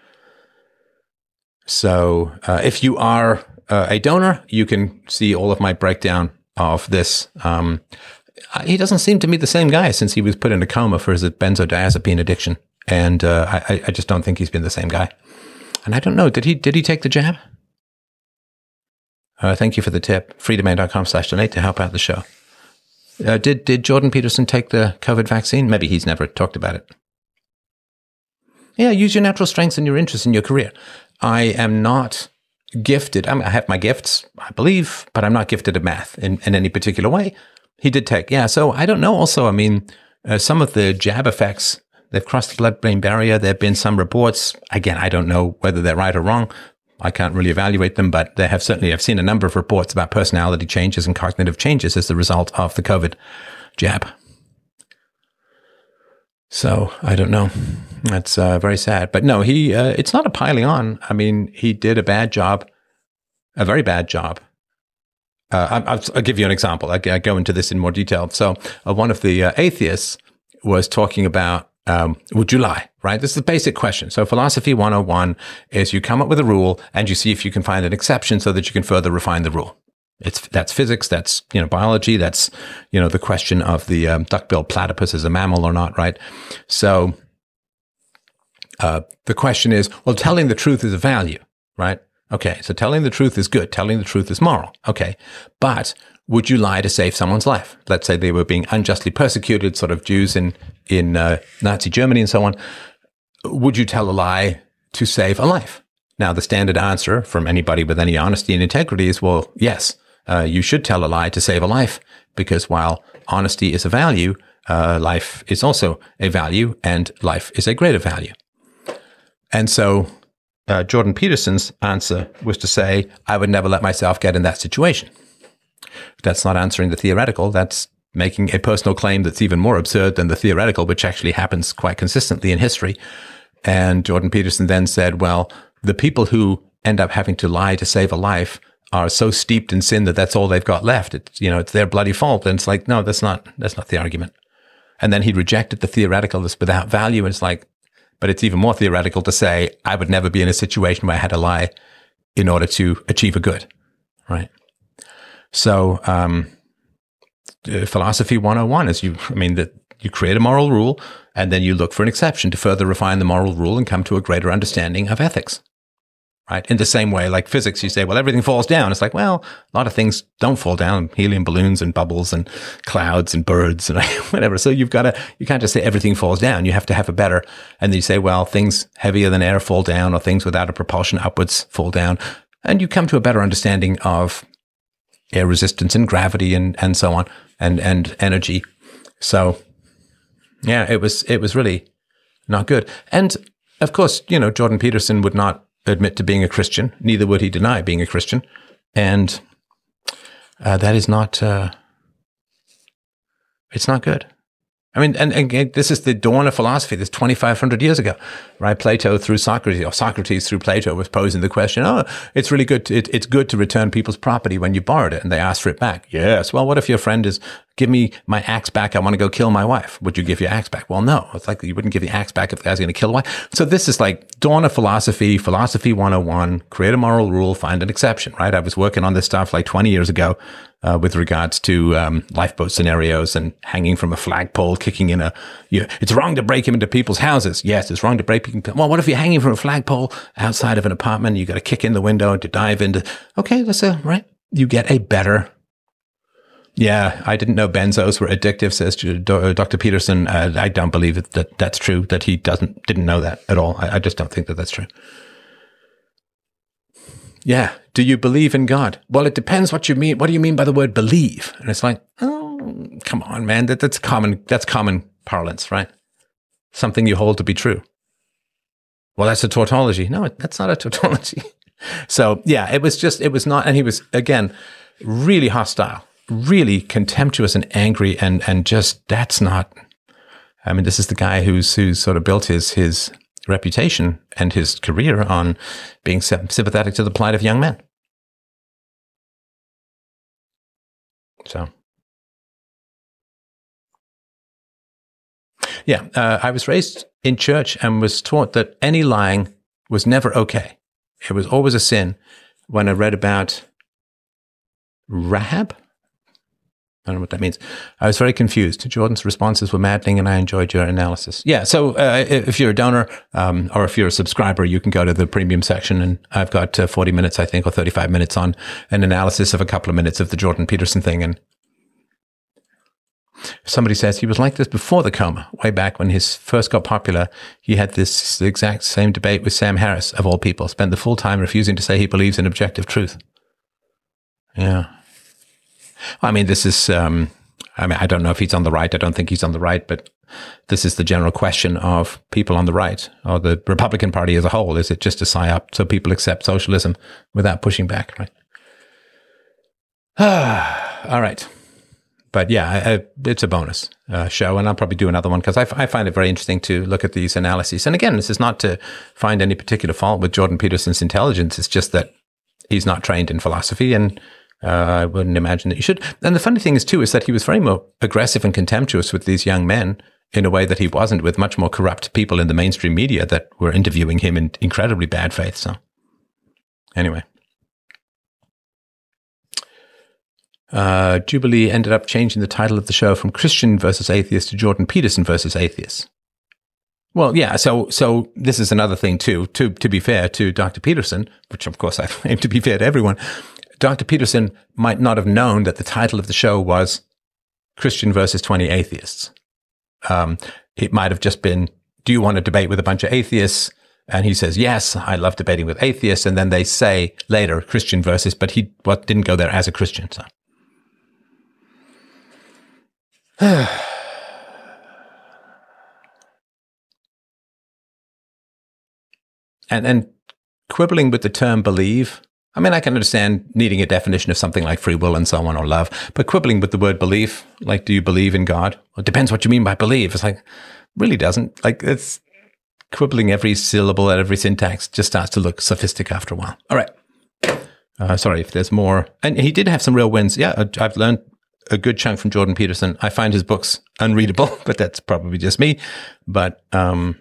So uh, if you are uh, a donor, you can see all of my breakdown of this. Um, he doesn't seem to me the same guy since he was put in a coma for his benzodiazepine addiction. And uh, I, I just don't think he's been the same guy. And I don't know, did he did he take the jab? Uh, thank you for the tip. freedomain.com slash donate to help out the show. Uh, did, did Jordan Peterson take the COVID vaccine? Maybe he's never talked about it. Yeah, use your natural strengths and your interests in your career. I am not gifted. I mean, I have my gifts, I believe, but I'm not gifted at math in, in any particular way. He did take, yeah. So I don't know. Also, I mean, uh, some of the jab effects, they've crossed the blood-brain barrier. There have been some reports. Again, I don't know whether they're right or wrong. I can't really evaluate them, but there have certainly, I've seen a number of reports about personality changes and cognitive changes as the result of the COVID jab. So I don't know. That's uh, very sad. But no, he. Uh, it's not a piling on. I mean, he did a bad job, a very bad job. Uh, I'll, I'll give you an example. I, I go into this in more detail. So uh, one of the uh, atheists was talking about, um, would you lie, right? This is the basic question. So philosophy one oh one is you come up with a rule and you see if you can find an exception so that you can further refine the rule. It's that's physics, that's, you know, biology, that's, you know, the question of the um, duck-billed platypus is a mammal or not, right? So uh, the question is, well, telling the truth is a value, right? Okay, so telling the truth is good. Telling the truth is moral. Okay, but would you lie to save someone's life? Let's say they were being unjustly persecuted, sort of Jews in, in uh, Nazi Germany and so on. Would you tell a lie to save a life? Now, the standard answer from anybody with any honesty and integrity is, well, yes. Uh, you should tell a lie to save a life, because while honesty is a value, uh, life is also a value, and life is a greater value. And so uh, Jordan Peterson's answer was to say, I would never let myself get in that situation. That's not answering the theoretical. That's making a personal claim that's even more absurd than the theoretical, which actually happens quite consistently in history. And Jordan Peterson then said, well, the people who end up having to lie to save a life are so steeped in sin that that's all they've got left. It's, you know, it's their bloody fault. And it's like, no, that's not, that's not the argument. And then he rejected the theoretical as without value. And it's like, but it's even more theoretical to say, I would never be in a situation where I had to lie in order to achieve a good, right? So, um, philosophy one oh one is you, I mean, that you create a moral rule and then you look for an exception to further refine the moral rule and come to a greater understanding of ethics. Right. In the same way, like physics, you say, well, everything falls down. It's like, well, a lot of things don't fall down. Helium balloons and bubbles and clouds and birds and whatever. So you've got to, you can't just say everything falls down. You have to have a better. And then you say, well, things heavier than air fall down, or things without a propulsion upwards fall down. And you come to a better understanding of air resistance and gravity and, and so on, and, and energy. So yeah, it was, it was really not good. And of course, you know, Jordan Peterson would not admit to being a Christian. Neither would he deny being a Christian. And uh, that is not, uh, it's not good. I mean, and, and this is the dawn of philosophy. This twenty-five hundred years ago, right? Plato through Socrates, or Socrates through Plato, was posing the question, oh, it's really good. To, it, it's good to return people's property when you borrowed it and they ask for it back. Yes. Well, what if your friend is, give me my axe back. I want to go kill my wife. Would you give your axe back? Well, no. It's like you wouldn't give the axe back if the guy's going to kill the wife. So this is like dawn of philosophy, philosophy one oh one, create a moral rule, find an exception, right? I was working on this stuff like twenty years ago. Uh, with regards to um, lifeboat scenarios and hanging from a flagpole, kicking in a, you know, it's wrong to break into people's houses. Yes, it's wrong to break people. Well, what if you're hanging from a flagpole outside of an apartment? You got to kick in the window to dive into. Okay, that's a right. You get a better. Yeah, I didn't know benzos were addictive, says Doctor Peterson. Uh, I don't believe that, that that's true. That he doesn't didn't know that at all. I, I just don't think that that's true. Yeah. Do you believe in God? Well, it depends what you mean. What do you mean by the word believe? And it's like, oh, come on, man. That, that's common. That's common parlance, right? Something you hold to be true. Well, that's a tautology. No, that's not a tautology. So yeah, it was just, it was not, and he was, again, really hostile, really contemptuous and angry. And, and just, that's not, I mean, this is the guy who's, who's sort of built his, his, reputation and his career on being sympathetic to the plight of young men. So, yeah, uh, I was raised in church and was taught that any lying was never okay. It was always a sin. When I read about Rahab, I don't know what that means. I was very confused. Jordan's responses were maddening, and I enjoyed your analysis. Yeah, so uh, if you're a donor um, or if you're a subscriber, you can go to the premium section, and I've got uh, forty minutes, I think, or thirty-five minutes on an analysis of a couple of minutes of the Jordan Peterson thing. And somebody says he was like this before the coma, way back when he first got popular. He had this exact same debate with Sam Harris, of all people, spent the full time refusing to say he believes in objective truth. Yeah. I mean, this is, um, I mean, I don't know if he's on the right. I don't think he's on the right, but this is the general question of people on the right, or the Republican Party as a whole. Is it just a psyop so people accept socialism without pushing back, right? All right. but yeah, I, I, it's a bonus uh, show, and I'll probably do another one because I, f- I find it very interesting to look at these analyses. And again, this is not to find any particular fault with Jordan Peterson's intelligence. It's just that he's not trained in philosophy, and uh, I wouldn't imagine that you should. And the funny thing is, too, is that he was very more aggressive and contemptuous with these young men in a way that he wasn't with much more corrupt people in the mainstream media that were interviewing him in incredibly bad faith. So anyway. Uh, Jubilee ended up changing the title of the show from Christian versus Atheist to Jordan Peterson versus Atheist. Well, yeah, so so this is another thing, too. To to be fair to Doctor Peterson, which, of course, I aim to be fair to everyone, Doctor Peterson might not have known that the title of the show was Christian versus twenty Atheists. Um, it might have just been, do you want to debate with a bunch of atheists? And he says, yes, I love debating with atheists. And then they say later, Christian versus, but he what, didn't go there as a Christian, so. and and quibbling with the term believe, I mean, I can understand needing a definition of something like free will and so on, or love, but quibbling with the word belief, like, do you believe in God? Well, it depends what you mean by believe. It's like, really doesn't. Like, it's quibbling every syllable at every syntax just starts to look sophistic after a while. All right. Uh, sorry if there's more. And he did have some real wins. Yeah, I've learned a good chunk from Jordan Peterson. I find his books unreadable, but that's probably just me. But um,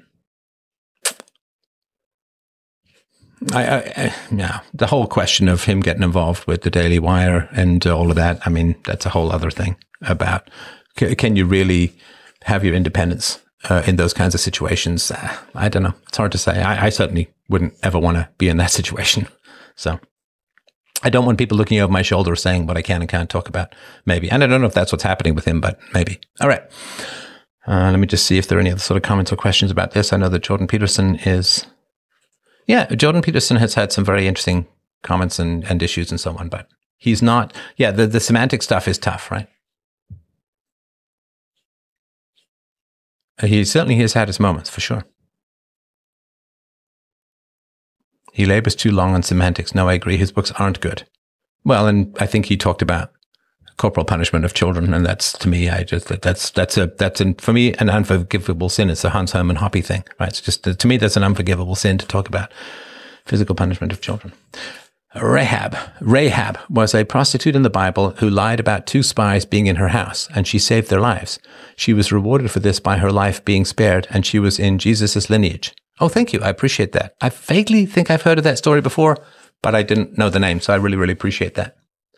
I, I, I, yeah, the whole question of him getting involved with the Daily Wire and uh, all of that, I mean, that's a whole other thing about c- can you really have your independence uh, in those kinds of situations? Uh, I don't know. It's hard to say. I, I certainly wouldn't ever want to be in that situation. So I don't want people looking over my shoulder saying what I can and can't talk about, maybe. And I don't know if that's what's happening with him, but maybe. All right. Uh, let me just see if there are any other sort of comments or questions about this. I know that Jordan Peterson is... Yeah, Jordan Peterson has had some very interesting comments and, and issues and so on, but he's not... Yeah, the, the semantic stuff is tough, right? He certainly has had his moments, for sure. He labors too long on semantics. No, I agree. His books aren't good. Well, and I think he talked about corporal punishment of children, and that's, to me, I just that's that's a that's an, for me an unforgivable sin. It's a Hans Hermann Hoppe thing, right? It's just to me that's an unforgivable sin to talk about physical punishment of children. Rahab. Rahab was a prostitute in the Bible who lied about two spies being in her house, and she saved their lives. She was rewarded for this by her life being spared, and she was in Jesus' lineage. Oh, thank you. I appreciate that. I vaguely think I've heard of that story before, but I didn't know the name, so I really, really appreciate that.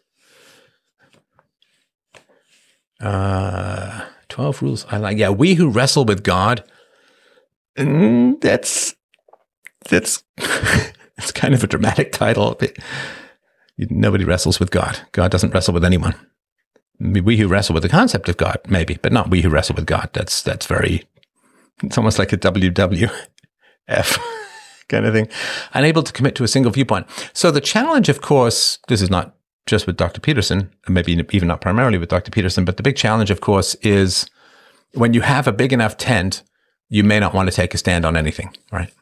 Uh, twelve rules I like. Yeah, we who wrestle with God. Mm, that's that's it's kind of a dramatic title. Nobody wrestles with God. God doesn't wrestle with anyone. We who wrestle with the concept of God, maybe, but not we who wrestle with God. That's that's very. It's almost like a W W F kind of thing. Unable to commit to a single viewpoint. So the challenge, of course, this is not just with Doctor Peterson, maybe even not primarily with Doctor Peterson, but the big challenge, of course, is when you have a big enough tent, you may not want to take a stand on anything, right?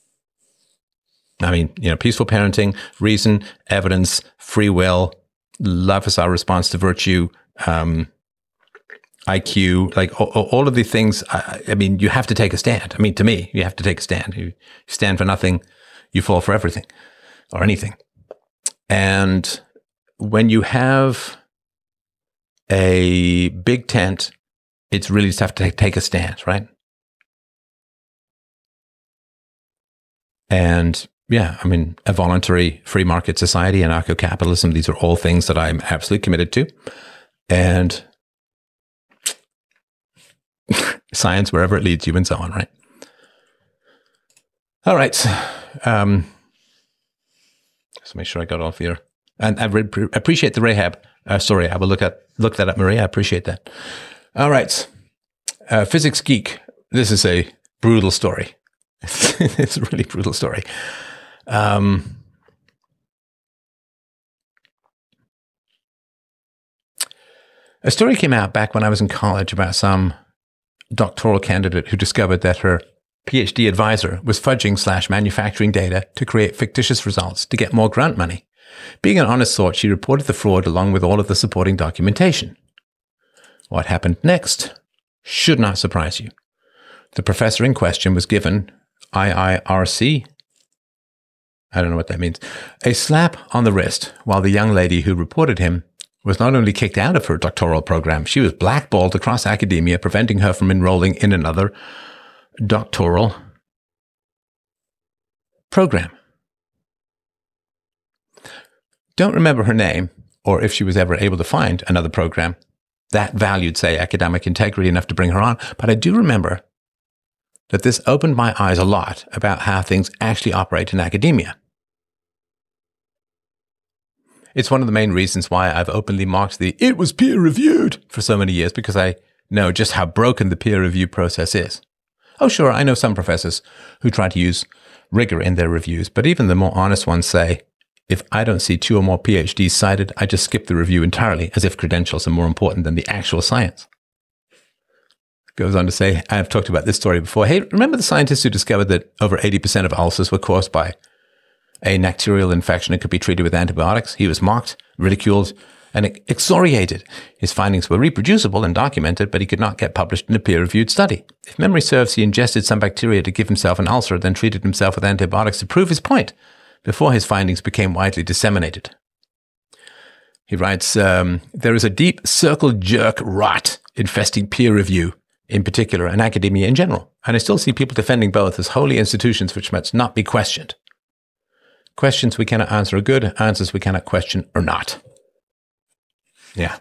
I mean, you know, peaceful parenting, reason, evidence, free will, love is our response to virtue, um, I Q, like all, all of these things. I, I mean, you have to take a stand. I mean, to me, you have to take a stand. You stand for nothing, you fall for everything or anything. And when you have a big tent, it's really tough to take, take a stand, right? And yeah, I mean, a voluntary free market society, anarcho-capitalism, these are all things that I'm absolutely committed to. And science, wherever it leads you, and so on, right? All right. Um, let's make sure I got off here. And I re- appreciate the Rahab uh, story. I will look at look that up, Maria. I appreciate that. All right. Uh, Physics Geek. This is a brutal story. It's a really brutal story. Um, a story came out back when I was in college about some doctoral candidate who discovered that her PhD advisor was fudging slash manufacturing data to create fictitious results to get more grant money. Being an honest sort, she reported the fraud along with all of the supporting documentation. What happened next should not surprise you. The professor in question was given I I R C, I don't know what that means, a slap on the wrist, while the young lady who reported him was not only kicked out of her doctoral program, she was blackballed across academia, preventing her from enrolling in another doctoral program. Don't remember her name, or if she was ever able to find another program that valued, say, academic integrity enough to bring her on, but I do remember that this opened my eyes a lot about how things actually operate in academia. It's one of the main reasons why I've openly mocked the "it was peer-reviewed" for so many years, because I know just how broken the peer review process is. Oh, sure, I know some professors who try to use rigor in their reviews, but even the more honest ones say, if I don't see two or more PhDs cited, I just skip the review entirely, as if credentials are more important than the actual science. Goes on to say, I've talked about this story before. Hey, remember the scientists who discovered that over eighty percent of ulcers were caused by a bacterial infection and could be treated with antibiotics? He was mocked, ridiculed, and excoriated. His findings were reproducible and documented, but he could not get published in a peer-reviewed study. If memory serves, he ingested some bacteria to give himself an ulcer, then treated himself with antibiotics to prove his point before his findings became widely disseminated. He writes, um, there is a deep circle jerk rot infesting peer review in particular and academia in general, and I still see people defending both as holy institutions which must not be questioned. Questions we cannot answer are good, answers we cannot question are not. Yeah.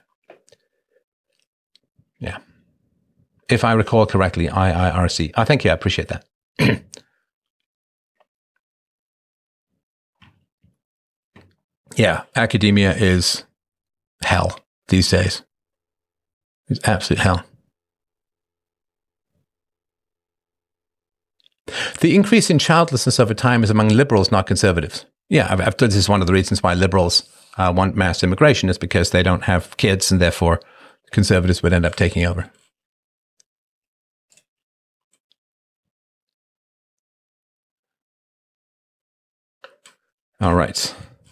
Yeah. If I recall correctly, I I R C. Oh, thank you. I appreciate that. Yeah, academia is hell these days. It's absolute hell. The increase in childlessness over time is among liberals, not conservatives. Yeah, I've, I've, this is one of the reasons why liberals uh, want mass immigration, is because they don't have kids, and therefore conservatives would end up taking over. All right.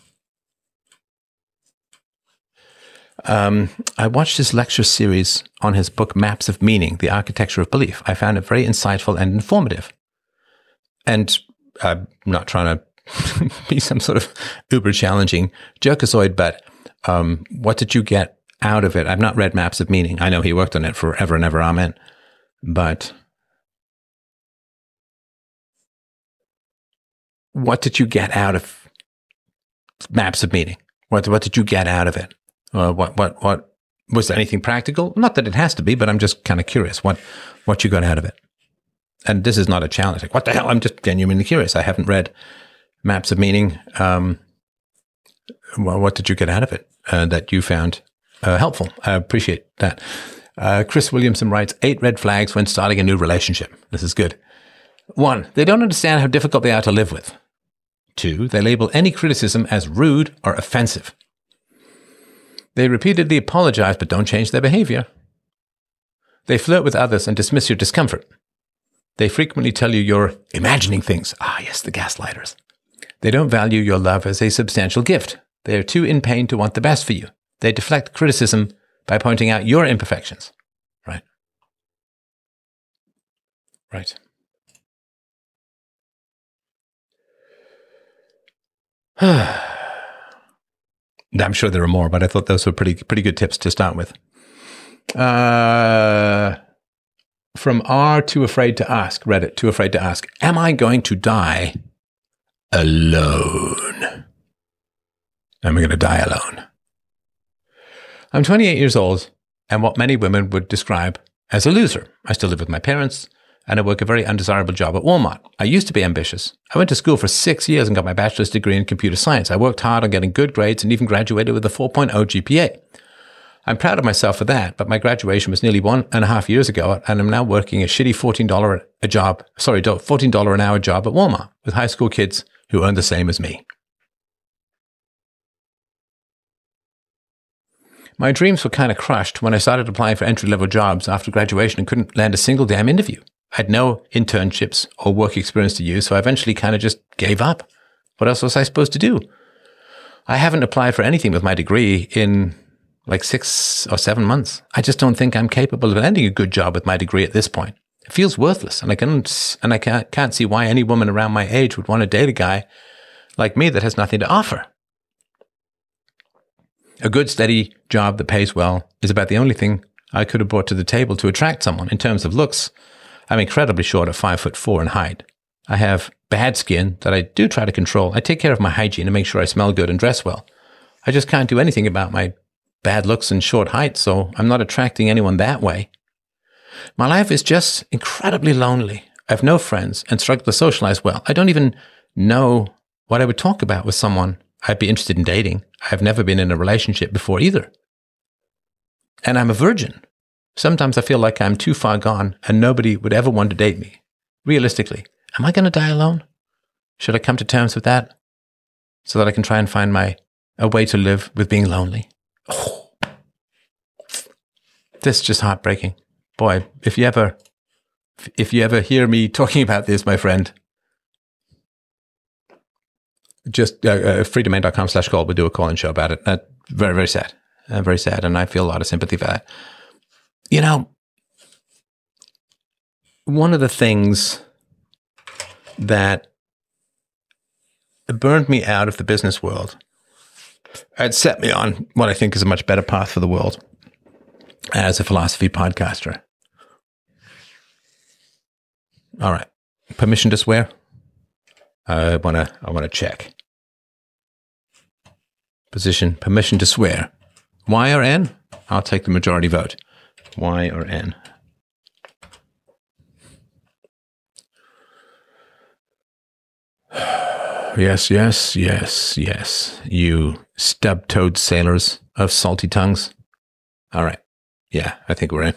Um, I watched his lecture series on his book, Maps of Meaning, The Architecture of Belief. I found it very insightful and informative. And I'm not trying to be some sort of uber challenging jerkazoid, but um, what did you get out of it? I've not read Maps of Meaning. I know he worked on it forever and ever, amen. But what did you get out of Maps of Meaning? What what did you get out of it? Uh, what what what was there anything practical? Not that it has to be, but I'm just kind of curious what what you got out of it. And this is not a challenge. Like, what the hell? I'm just genuinely curious. I haven't read Maps of Meaning. Um, well, what did you get out of it uh, that you found uh, helpful? I appreciate that. Uh, Chris Williamson writes, eight red flags when starting a new relationship. This is good. One, they don't understand how difficult they are to live with. Two, they label any criticism as rude or offensive. They repeatedly apologize but don't change their behavior. They flirt with others and dismiss your discomfort. They frequently tell you you're imagining things. Ah, yes, the gaslighters. They don't value your love as a substantial gift. They are too in pain to want the best for you. They deflect criticism by pointing out your imperfections. Right. Right. I'm sure there are more, but I thought those were pretty pretty good tips to start with. Uh... From R Too Afraid to Ask, Reddit, Too Afraid to Ask, am I going to die alone? Am I going to die alone? I'm twenty-eight years old and what many women would describe as a loser. I still live with my parents and I work a very undesirable job at Walmart. I used to be ambitious. I went to school for six years and got my bachelor's degree in computer science. I worked hard on getting good grades and even graduated with a four point oh G P A. I'm proud of myself for that, but my graduation was nearly one and a half years ago, and I'm now working a shitty fourteen dollars a job, sorry, fourteen dollars an hour job at Walmart with high school kids who earn the same as me. My dreams were kind of crushed when I started applying for entry-level jobs after graduation and couldn't land a single damn interview. I had no internships or work experience to use, so I eventually kind of just gave up. What else was I supposed to do? I haven't applied for anything with my degree in like six or seven months. I just don't think I'm capable of landing a good job with my degree at this point. It feels worthless, and I can't, and I can't, can't see why any woman around my age would want to date a guy like me that has nothing to offer. A good, steady job that pays well is about the only thing I could have brought to the table to attract someone. In terms of looks, I'm incredibly short at five foot four in height. I have bad skin that I do try to control. I take care of my hygiene and make sure I smell good and dress well. I just can't do anything about my bad looks and short height, so I'm not attracting anyone that way. My life is just incredibly lonely. I have no friends and struggle to socialize well. I don't even know what I would talk about with someone I'd be interested in dating. I've never been in a relationship before either. And I'm a virgin. Sometimes I feel like I'm too far gone and nobody would ever want to date me. Realistically, am I going to die alone? Should I come to terms with that so that I can try and find my a way to live with being lonely? Oh, this is just heartbreaking. Boy, if you ever, if you ever hear me talking about this, my friend, just uh, uh, freedomain.com slash call. We'll do a call-in show about it. Uh, very, very sad. Uh, very sad. And I feel a lot of sympathy for that. You know, one of the things that burned me out of the business world, it set me on what I think is a much better path for the world as a philosophy podcaster. All right. Permission to swear? I want to I want to check. Position, permission to swear. Y or N? I'll take the majority vote. Y or N? Yes, yes, yes, yes. You stub-toed sailors of salty tongues. All right. Yeah, I think we're in.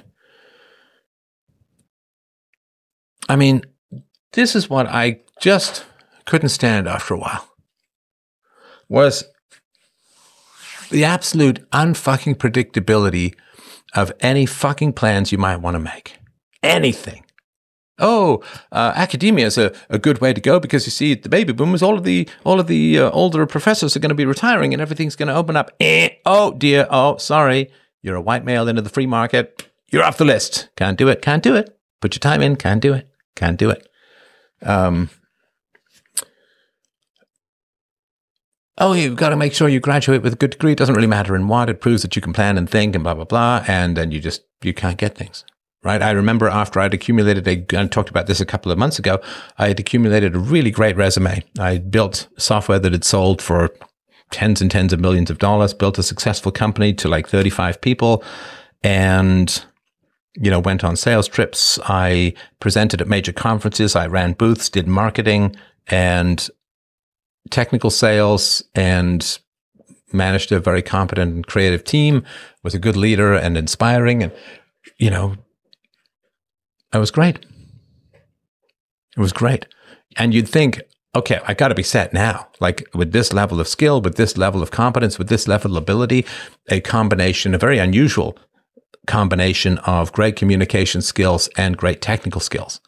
I mean, this is what I just couldn't stand after a while. Was the absolute unfucking predictability of any fucking plans you might want to make. Anything. Oh, uh, academia is a, a good way to go because you see the baby boomers, all of the all of the uh, older professors are going to be retiring and everything's going to open up. Eh, oh dear, oh sorry, you're a white male into the free market. You're off the list. Can't do it. Can't do it. Put your time in. Can't do it. Can't do it. Um. Oh, you've got to make sure you graduate with a good degree. It doesn't really matter in what. It proves that you can plan and think and blah blah blah. And then you just you can't get things. Right. I remember after I'd accumulated a, I talked about this a couple of months ago, I had accumulated a really great resume. I built software that had sold for tens and tens of millions of dollars, built a successful company to like thirty-five people, and, you know, went on sales trips. I presented at major conferences. I ran booths, did marketing and technical sales, and managed a very competent and creative team, was a good leader and inspiring. And, you know, it was great. It was great. And you'd think, okay, I got to be set now. Like with this level of skill, with this level of competence, with this level of ability, a combination, a very unusual combination of great communication skills and great technical skills.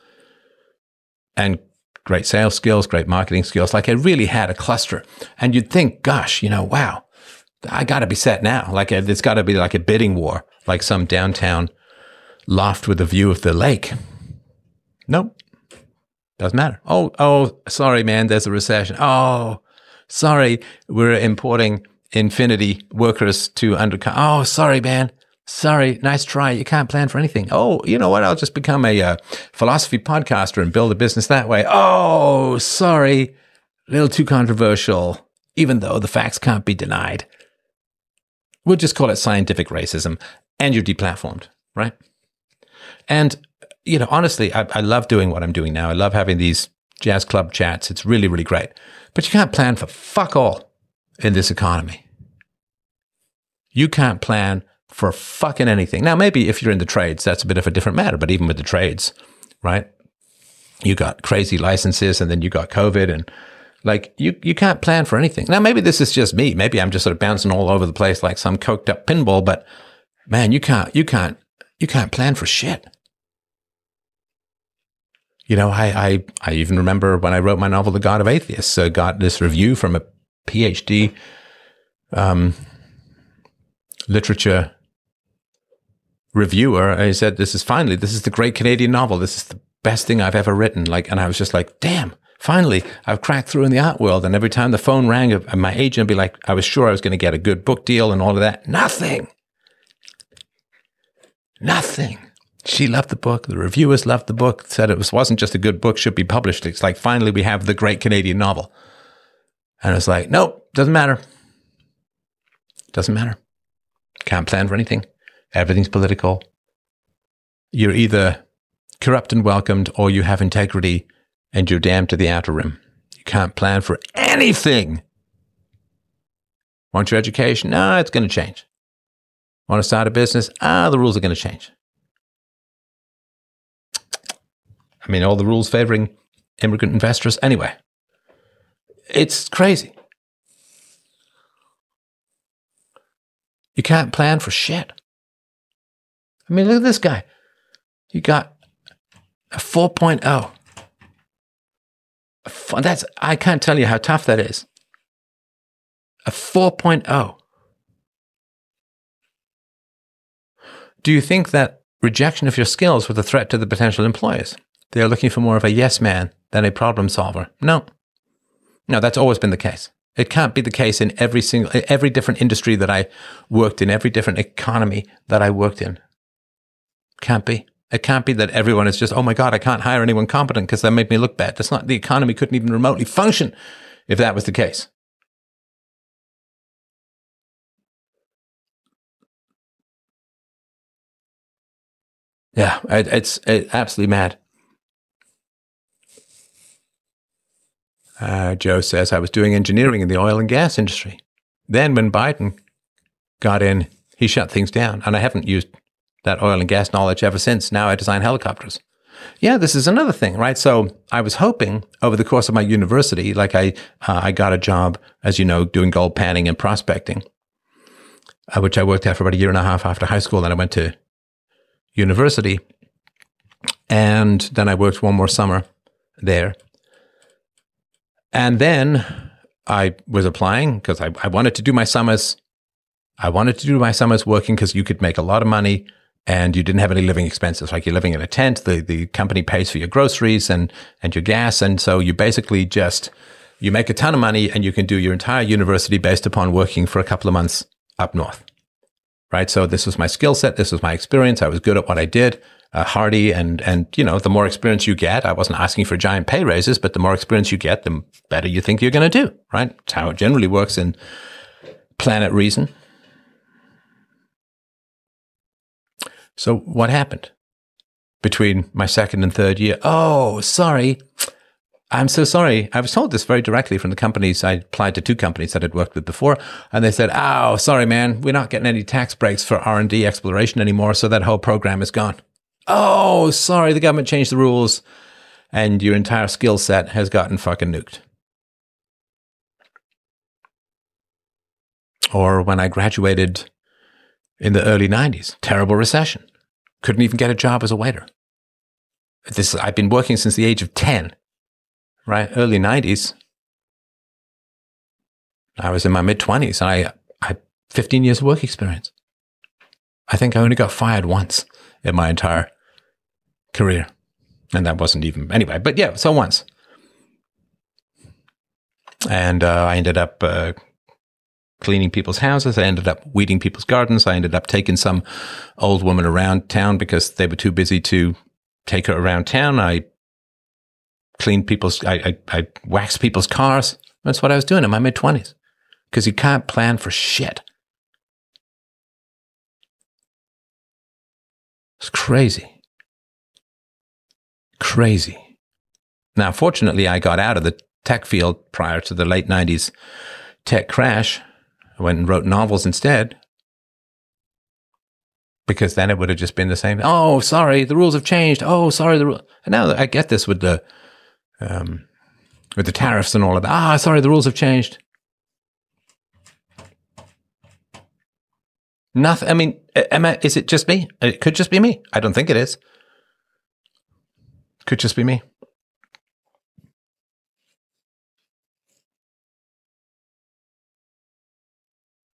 And great sales skills, great marketing skills. Like I really had a cluster. And you'd think, gosh, you know, wow, I got to be set now. Like it's got to be like a bidding war, like some downtown loft with a view of the lake. Nope. Doesn't matter. Oh, oh, sorry, man, there's a recession. Oh, sorry, we're importing Infinity workers to undercut. Oh, sorry, man. Sorry, nice try. You can't plan for anything. Oh, you know what? I'll just become a uh, philosophy podcaster and build a business that way. Oh, sorry. A little too controversial, even though the facts can't be denied. We'll just call it scientific racism, and you're deplatformed, right? And, you know, honestly, I, I love doing what I'm doing now. I love having these jazz club chats. It's really, really great. But you can't plan for fuck all in this economy. You can't plan for fucking anything. Now, maybe if you're in the trades, that's a bit of a different matter. But even with the trades, right? You got crazy licenses and then you got COVID and like you, you can't plan for anything. Now, maybe this is just me. Maybe I'm just sort of bouncing all over the place like some coked up pinball. But man, you can't, you can't, you can't plan for shit. You know, I, I, I even remember when I wrote my novel, The God of Atheists, uh, got this review from a PhD um, literature reviewer. And he said, this is finally, this is the great Canadian novel. This is the best thing I've ever written. Like, and I was just like, damn, finally, I've cracked through in the art world. And every time the phone rang, my agent would be like, I was sure I was going to get a good book deal and all of that. Nothing. Nothing. She loved the book. The reviewers loved the book, said it was, wasn't just a good book, should be published. It's like, finally, we have the great Canadian novel. And I was like, nope, doesn't matter. Doesn't matter. Can't plan for anything. Everything's political. You're either corrupt and welcomed, or you have integrity and you're damned to the outer rim. You can't plan for anything. Want your education? No, it's going to change. Want to start a business? Ah, the rules are going to change. I mean, all the rules favoring immigrant investors anyway. It's crazy. You can't plan for shit. I mean, look at this guy. You got a four point oh. That's, I can't tell you how tough that is. A four point oh. Do you think that rejection of your skills was a threat to the potential employers? They are looking for more of a yes man than a problem solver. No. No, that's always been the case. It can't be the case in every single, every different industry that I worked in, every different economy that I worked in. Can't be. It can't be that everyone is just, oh my God, I can't hire anyone competent because that make me look bad. That's not, the economy couldn't even remotely function if that was the case. Yeah, it, it's it, absolutely mad. Uh, Joe says, I was doing engineering in the oil and gas industry. Then when Biden got in, he shut things down. And I haven't used that oil and gas knowledge ever since. Now I design helicopters. Yeah, this is another thing, right? So I was hoping over the course of my university, like I, uh, I got a job, as you know, doing gold panning and prospecting, uh, which I worked at for about a year and a half after high school. Then I went to university. And then I worked one more summer there. And then I was applying because I, I wanted to do my summers. I wanted to do my summers working because you could make a lot of money and you didn't have any living expenses. Like you're living in a tent, the, the company pays for your groceries and, and your gas. And so you basically just, you make a ton of money and you can do your entire university based upon working for a couple of months up north, right? So this was my skill set. This was my experience. I was good at what I did. Uh, hardy and, and, you know, the more experience you get, I wasn't asking for giant pay raises, but the more experience you get, the better you think you're going to do, right? It's how it generally works in Planet Reason. So what happened between my second and third year? Oh, sorry. I'm so sorry. I was told this very directly from the companies. I applied to two companies that I'd worked with before, and they said, oh, sorry, man, we're not getting any tax breaks for R and D exploration anymore, so that whole program is gone. Oh, sorry, the government changed the rules and your entire skill set has gotten fucking nuked. Or when I graduated in the early nineties, terrible recession. Couldn't even get a job as a waiter. This, I've been working since the age of ten, right? Early nineties. I was in my mid-twenties and I, I had fifteen years of work experience. I think I only got fired once in my entire career. And that wasn't even, anyway, but yeah, so once. And uh, I ended up uh, cleaning people's houses. I ended up weeding people's gardens. I ended up taking some old woman around town because they were too busy to take her around town. I cleaned people's, I, I, I waxed people's cars. That's what I was doing in my mid-twenties. Because you can't plan for shit. It's crazy. Crazy. Now, fortunately, I got out of the tech field prior to the late nineties tech crash. I went and wrote novels instead. Because then it would have just been the same. Oh, sorry, the rules have changed. Oh, sorry, the rules. And now I get this with the um, with the tariffs and all of that. Ah, sorry, the rules have changed. Nothing. I mean, am I, is it just me? It could just be me. I don't think it is. Could just be me.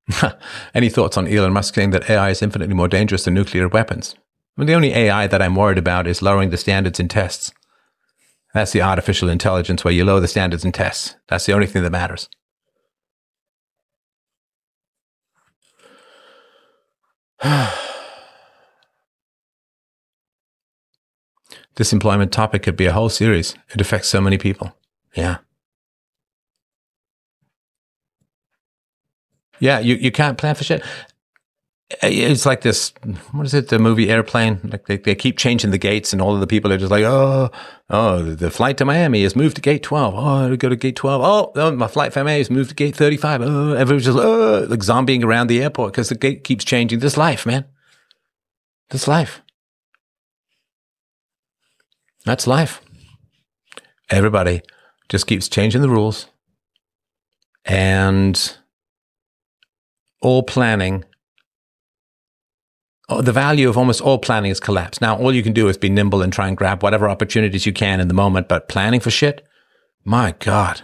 Any thoughts on Elon Musk saying that A I is infinitely more dangerous than nuclear weapons? I mean, the only A I that I'm worried about is lowering the standards in tests. That's the artificial intelligence where you lower the standards in tests. That's the only thing that matters. This employment topic could be a whole series. It affects so many people. Yeah. Yeah, you, you can't plan for shit. It's like this, what is it, the movie Airplane? Like they, they keep changing the gates and all of the people are just like, oh, oh, the flight to Miami has moved to gate twelve. Oh, I go to gate twelve. Oh, oh, my flight from Miami has moved to gate thirty-five. Oh, everyone's just oh, like zombieing around the airport because the gate keeps changing. This life, man. This life. That's life. Everybody just keeps changing the rules. And all planning, oh, the value of almost all planning has collapsed. Now, all you can do is be nimble and try and grab whatever opportunities you can in the moment. But planning for shit? My God.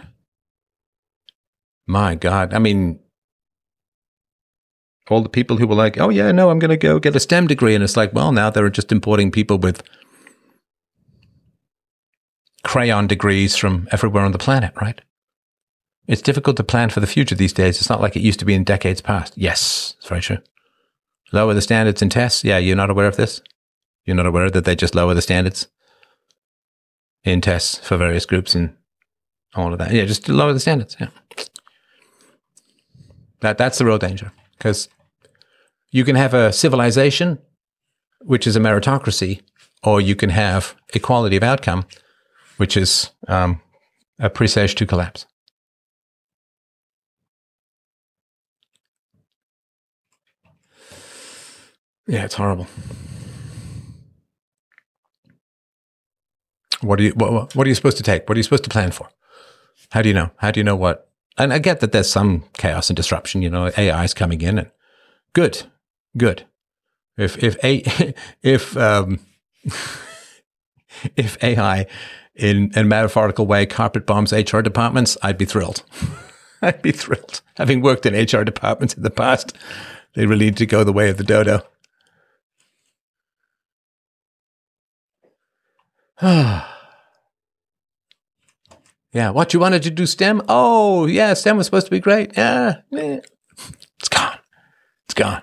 My God. I mean, all the people who were like, oh, yeah, no, I'm going to go get a STEM degree. And it's like, well, now they're just importing people with crayon degrees from everywhere on the planet, right? It's difficult to plan for the future these days. It's not like it used to be in decades past. Yes, it's very true. Lower the standards in tests? Yeah, you're not aware of this? You're not aware that they just lower the standards in tests for various groups and all of that? Yeah, just lower the standards, yeah. That That's the real danger. Because you can have a civilization, which is a meritocracy, or you can have equality of outcome, which is um, a presage to collapse. Yeah, it's horrible. What are you what, what are you supposed to take? What are you supposed to plan for? How do you know? How do you know what? And I get that there's some chaos and disruption. You know, A I is coming in, and good, good. If if a if um, if A I in a metaphorical way carpet bombs H R departments, I'd be thrilled. I'd be thrilled. Having worked in H R departments in the past, they really need to go the way of the dodo. Yeah, what you wanted to do STEM? Oh, yeah, STEM was supposed to be great. Yeah, yeah. It's gone. It's gone.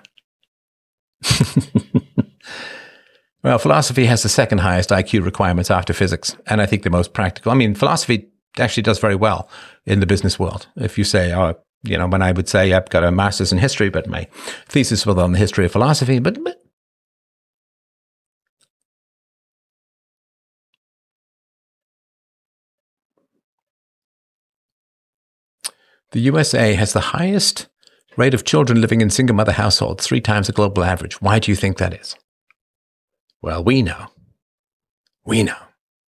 Well, philosophy has the second highest I Q requirements after physics, and I think the most practical. I mean, philosophy actually does very well in the business world. If you say, oh, you know, when I would say I've got a master's in history, but my thesis was on the history of philosophy, but, but the U S A has the highest rate of children living in single mother households, three times the global average. Why do you think that is? Well, we know. We know.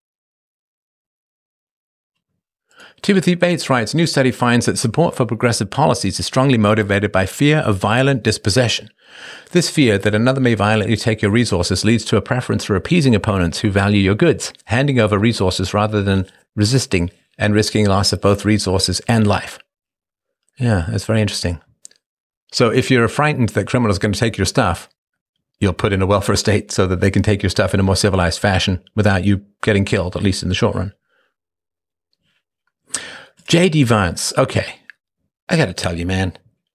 Timothy Bates writes, new study finds that support for progressive policies is strongly motivated by fear of violent dispossession. This fear that another may violently take your resources leads to a preference for appeasing opponents who value your goods, handing over resources rather than resisting and risking loss of both resources and life. Yeah, that's very interesting. So if you're frightened that criminals are going to take your stuff, you'll put in a welfare state so that they can take your stuff in a more civilized fashion without you getting killed, at least in the short run. J D Vance. Okay. I got to tell you, man.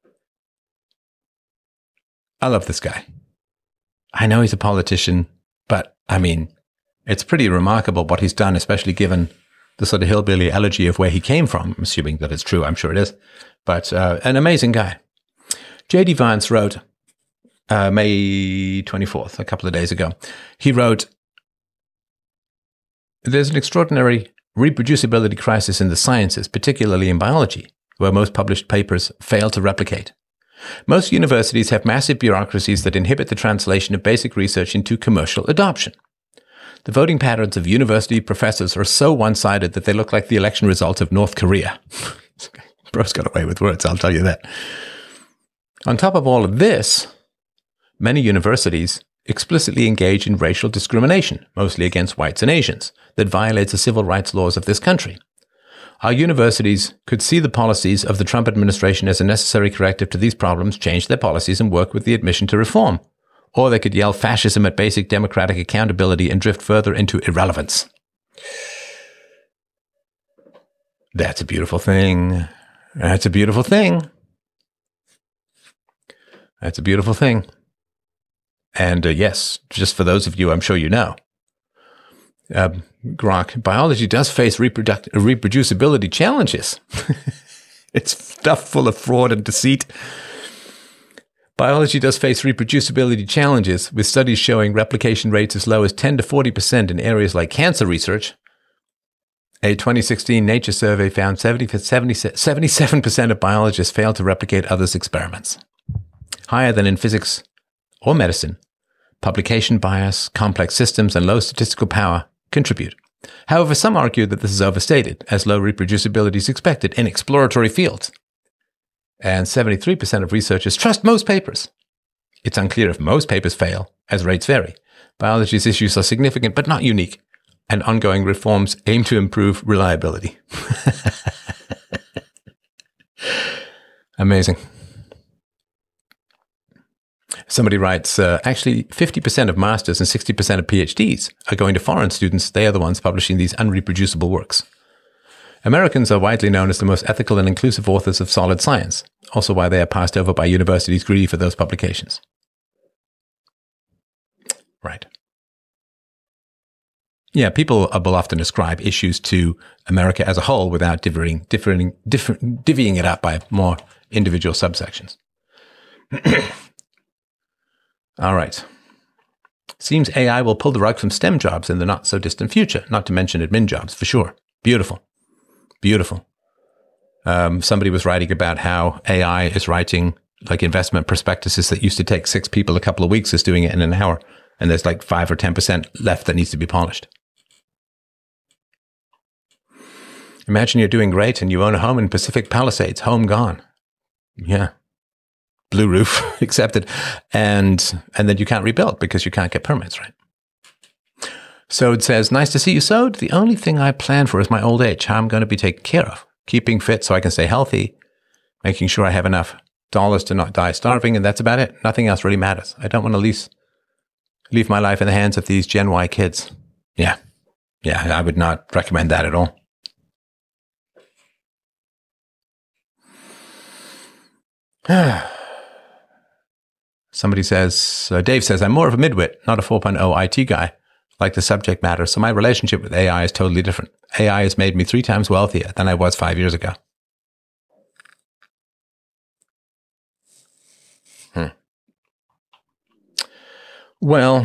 I love this guy. I know he's a politician, but I mean, it's pretty remarkable what he's done, especially given the sort of hillbilly elegy of where he came from. I'm assuming that it's true. I'm sure it is. But uh, an amazing guy. J D Vance wrote, uh, May twenty-fourth, a couple of days ago, he wrote, there's an extraordinary reproducibility crisis in the sciences, particularly in biology, where most published papers fail to replicate. Most universities have massive bureaucracies that inhibit the translation of basic research into commercial adoption. The voting patterns of university professors are so one-sided that they look like the election results of North Korea. Bro's got away with words, I'll tell you that. On top of all of this, many universities explicitly engage in racial discrimination, mostly against whites and Asians, that violates the civil rights laws of this country. Our universities could see the policies of the Trump administration as a necessary corrective to these problems, change their policies, and work with the admission to reform. Or they could yell fascism at basic democratic accountability and drift further into irrelevance. That's a beautiful thing. That's a beautiful thing. That's a beautiful thing. And uh, yes, just for those of you, I'm sure you know, uh, Grok, biology does face reproduct- reproducibility challenges. It's stuffed full of fraud and deceit. Biology does face reproducibility challenges, with studies showing replication rates as low as ten to forty percent in areas like cancer research. A twenty sixteen Nature survey found seventy, seventy, seventy-seven percent of biologists failed to replicate others' experiments. Higher than in physics or medicine, publication bias, complex systems, and low statistical power contribute. However, some argue that this is overstated, as low reproducibility is expected in exploratory fields. And seventy-three percent of researchers trust most papers. It's unclear if most papers fail, as rates vary. Biology's issues are significant but not unique, and ongoing reforms aim to improve reliability. Amazing. Somebody writes, uh, actually, fifty percent of masters and sixty percent of PhDs are going to foreign students. They are the ones publishing these unreproducible works. Americans are widely known as the most ethical and inclusive authors of solid science, also why they are passed over by universities greedy for those publications. Right. Yeah, people will often ascribe issues to America as a whole without differing, differing, different, divvying it up by more individual subsections. All right. Seems A I will pull the rug from STEM jobs in the not-so-distant future, not to mention admin jobs, for sure. Beautiful. Beautiful. Um, somebody was writing about how A I is writing like investment prospectuses that used to take six people a couple of weeks is doing it in an hour. And there's like five or ten percent left that needs to be polished. Imagine you're doing great and you own a home in Pacific Palisades, home gone. Yeah. Blue roof accepted. And, and then you can't rebuild because you can't get permits, right? So it says, nice to see you, Sode. The only thing I plan for is my old age, how I'm going to be taken care of. Keeping fit so I can stay healthy, making sure I have enough dollars to not die starving, and that's about it. Nothing else really matters. I don't want to leave, leave my life in the hands of these Gen Y kids. Yeah. Yeah, I would not recommend that at all. Somebody says, uh, Dave says, I'm more of a midwit, not a four point oh I T guy. Like the subject matter, so my relationship with A I is totally different. A I has made me three times wealthier than I was five years ago. Hmm. Well,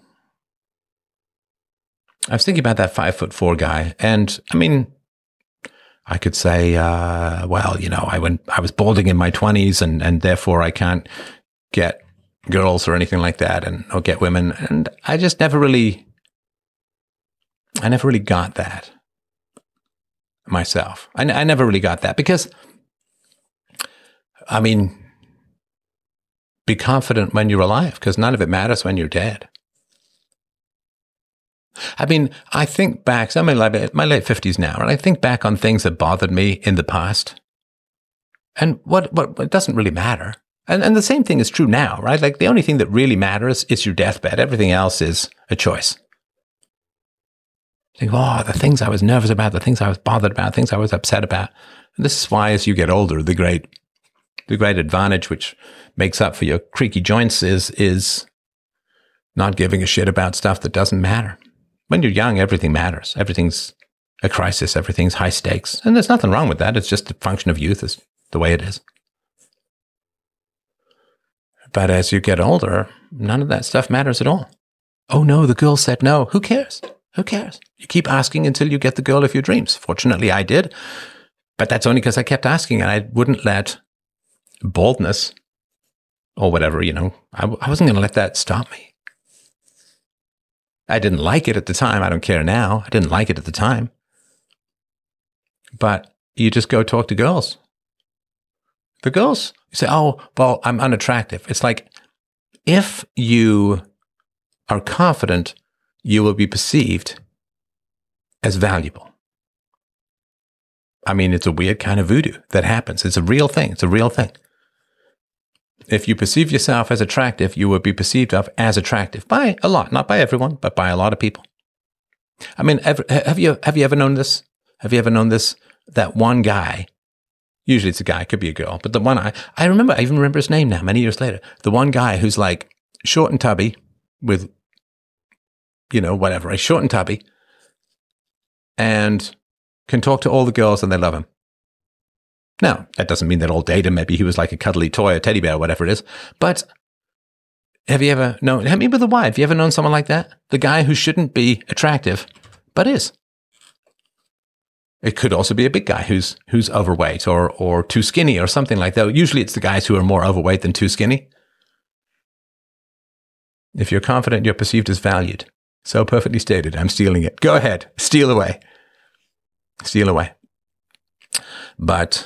I was thinking about that five foot four guy, and I mean, I could say, uh, well, you know, I went, I was balding in my twenties, and and therefore I can't get girls or anything like that, and or get women, and I just never really. I never really got that myself. I, n- I never really got that because, I mean, be confident when you're alive because none of it matters when you're dead. I mean, I think back, so I'm in my late fifties now, and I think back on things that bothered me in the past. And what, what, it doesn't really matter. And, and the same thing is true now, right? Like the only thing that really matters is your deathbed. Everything else is a choice. Think, oh, the things I was nervous about, the things I was bothered about, things I was upset about. And this is why, as you get older, the great, the great advantage which makes up for your creaky joints is is not giving a shit about stuff that doesn't matter. When you're young, everything matters. Everything's a crisis. Everything's high stakes, and there's nothing wrong with that. It's just a function of youth, is the way it is. But as you get older, none of that stuff matters at all. Oh no, the girl said no. Who cares? Who cares? You keep asking until you get the girl of your dreams. Fortunately, I did. But that's only because I kept asking, and I wouldn't let baldness or whatever, you know, I, I wasn't going to let that stop me. I didn't like it at the time. I don't care now. I didn't like it at the time. But you just go talk to girls. The girls, you say, oh, well, I'm unattractive. It's like, if you are confident, you will be perceived as valuable. I mean, it's a weird kind of voodoo that happens. It's a real thing. It's a real thing. If you perceive yourself as attractive, you will be perceived of as attractive by a lot, not by everyone, but by a lot of people. I mean, ever, have you have you ever known this? Have you ever known this? That one guy, usually it's a guy, it could be a girl, but the one I, I remember, I even remember his name now, many years later. The one guy who's like short and tubby with, you know, whatever, right? Short and tubby and can talk to all the girls and they love him. Now, that doesn't mean that all date him. Maybe he was like a cuddly toy, a teddy bear, whatever it is. But have you ever known, have me with a wife, have you ever known someone like that? The guy who shouldn't be attractive, but is. It could also be a big guy who's who's overweight or or too skinny or something like that. Usually it's the guys who are more overweight than too skinny. If you're confident, you're perceived as valued. So perfectly stated. I'm stealing it. Go ahead. Steal away. Steal away. But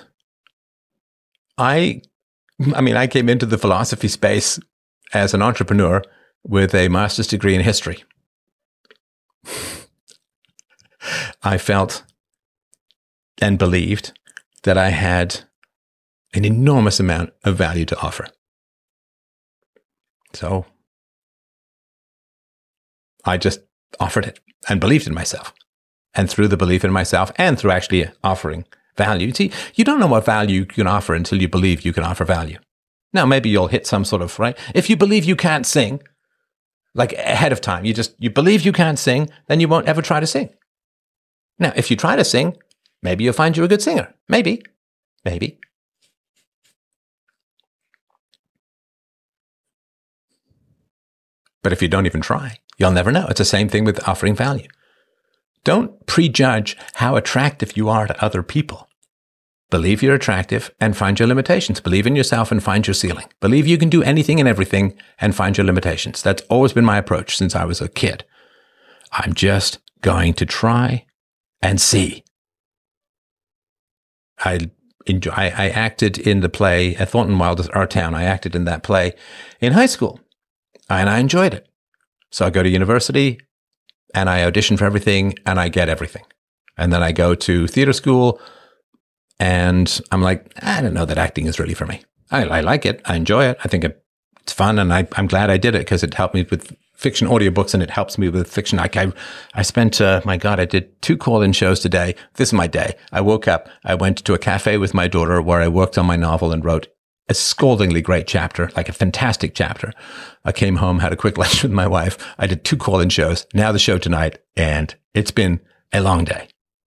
I, I mean, I came into the philosophy space as an entrepreneur with a master's degree in history. I felt and believed that I had an enormous amount of value to offer. So I just offered it and believed in myself. And through the belief in myself and through actually offering value, see, you don't know what value you can offer until you believe you can offer value. Now, maybe you'll hit some sort of, right? If you believe you can't sing, like ahead of time, you just, you believe you can't sing, then you won't ever try to sing. Now, if you try to sing, maybe you'll find you're a good singer. Maybe. Maybe. But if you don't even try, you'll never know. It's the same thing with offering value. Don't prejudge how attractive you are to other people. Believe you're attractive and find your limitations. Believe in yourself and find your ceiling. Believe you can do anything and everything and find your limitations. That's always been my approach since I was a kid. I'm just going to try and see. I enjoy. I, I acted in the play at Thornton Wilder's Our Town. I acted in that play in high school, and I enjoyed it. So I go to university, and I audition for everything, and I get everything. And then I go to theater school, and I'm like, I don't know that acting is really for me. I, I like it. I enjoy it. I think it's fun, and I, I'm glad I did it because it helped me with fiction audiobooks, and it helps me with fiction. Like I, I spent, uh, my God, I did two call-in shows today. This is my day. I woke up, I went to a cafe with my daughter where I worked on my novel and wrote a scaldingly great chapter, like a fantastic chapter. I came home, had a quick lunch with my wife. I did two call-in shows, now the show tonight, and it's been a long day.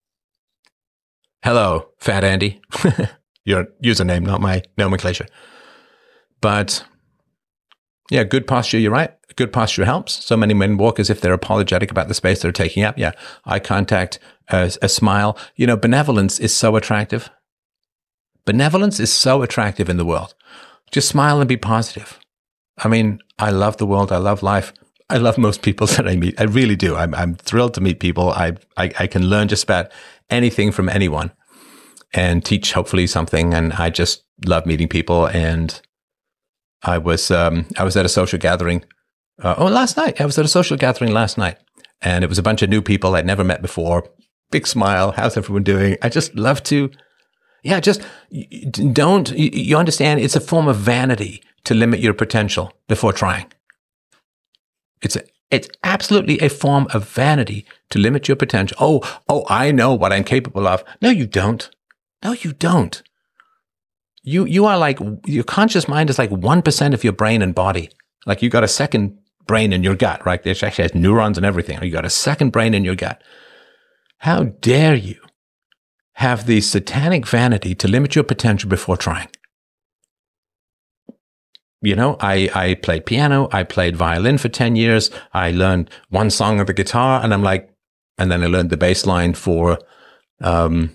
Hello, Fat Andy. Your username, not my nomenclature. But yeah, good posture, you're right. Good posture helps. So many men walk as if they're apologetic about the space they're taking up. Yeah, eye contact, uh, a smile. You know, benevolence is so attractive. Benevolence is so attractive in the world. Just smile and be positive. I mean, I love the world. I love life. I love most people that I meet. I really do. I'm, I'm thrilled to meet people. I, I, I can learn just about anything from anyone and teach hopefully something. And I just love meeting people. And I was, um, I was at a social gathering. Uh, oh, last night. I was at a social gathering last night, and it was a bunch of new people I'd never met before. Big smile. How's everyone doing? I just love to, yeah, just don't, you understand, it's a form of vanity to limit your potential before trying. It's a, it's absolutely a form of vanity to limit your potential. Oh, oh, I know what I'm capable of. No, you don't. No, you don't. You, you are like, your conscious mind is like one percent of your brain and body. Like you got a second brain in your gut, right? It actually has neurons and everything. You got a second brain in your gut. How dare you have the satanic vanity to limit your potential before trying? You know, I, I played piano. I played violin for ten years. I learned one song of the guitar, and I'm like, and then I learned the bass line for, um,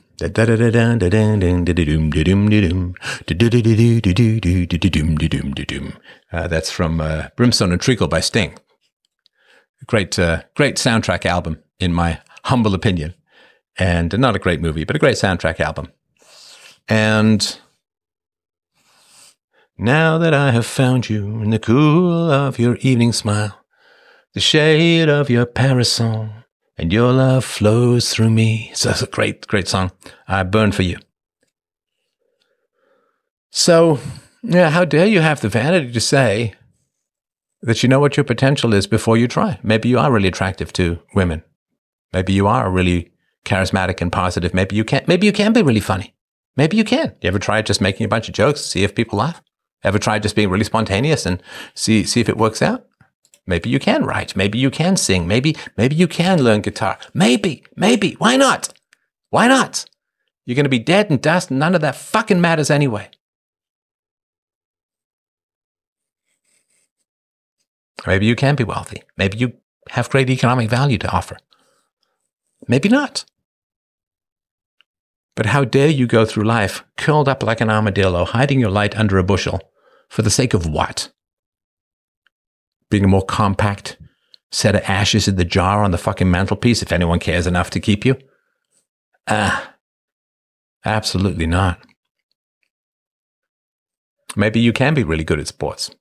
Uh, that's from uh, Brimstone and Treacle by Sting. Great, uh, great soundtrack album, in my humble opinion. And not a great movie, but a great soundtrack album. And now that I have found you in the cool of your evening smile, the shade of your parasol, and your love flows through me. So that's a great, great song. I burn for you. So, yeah, how dare you have the vanity to say that you know what your potential is before you try? Maybe you are really attractive to women. Maybe you are really charismatic and positive. Maybe you can. Maybe you can be really funny. Maybe you can. You ever tried just making a bunch of jokes, see if people laugh? Ever tried just being really spontaneous and see see if it works out? Maybe you can write. Maybe you can sing. Maybe maybe you can learn guitar. Maybe, maybe. Why not? Why not? You're going to be dead and dust, and none of that fucking matters anyway. Maybe you can be wealthy. Maybe you have great economic value to offer. Maybe not. But how dare you go through life curled up like an armadillo, hiding your light under a bushel, for the sake of what? Being a more compact set of ashes in the jar on the fucking mantelpiece, if anyone cares enough to keep you? Ah, absolutely not. Maybe you can be really good at sports.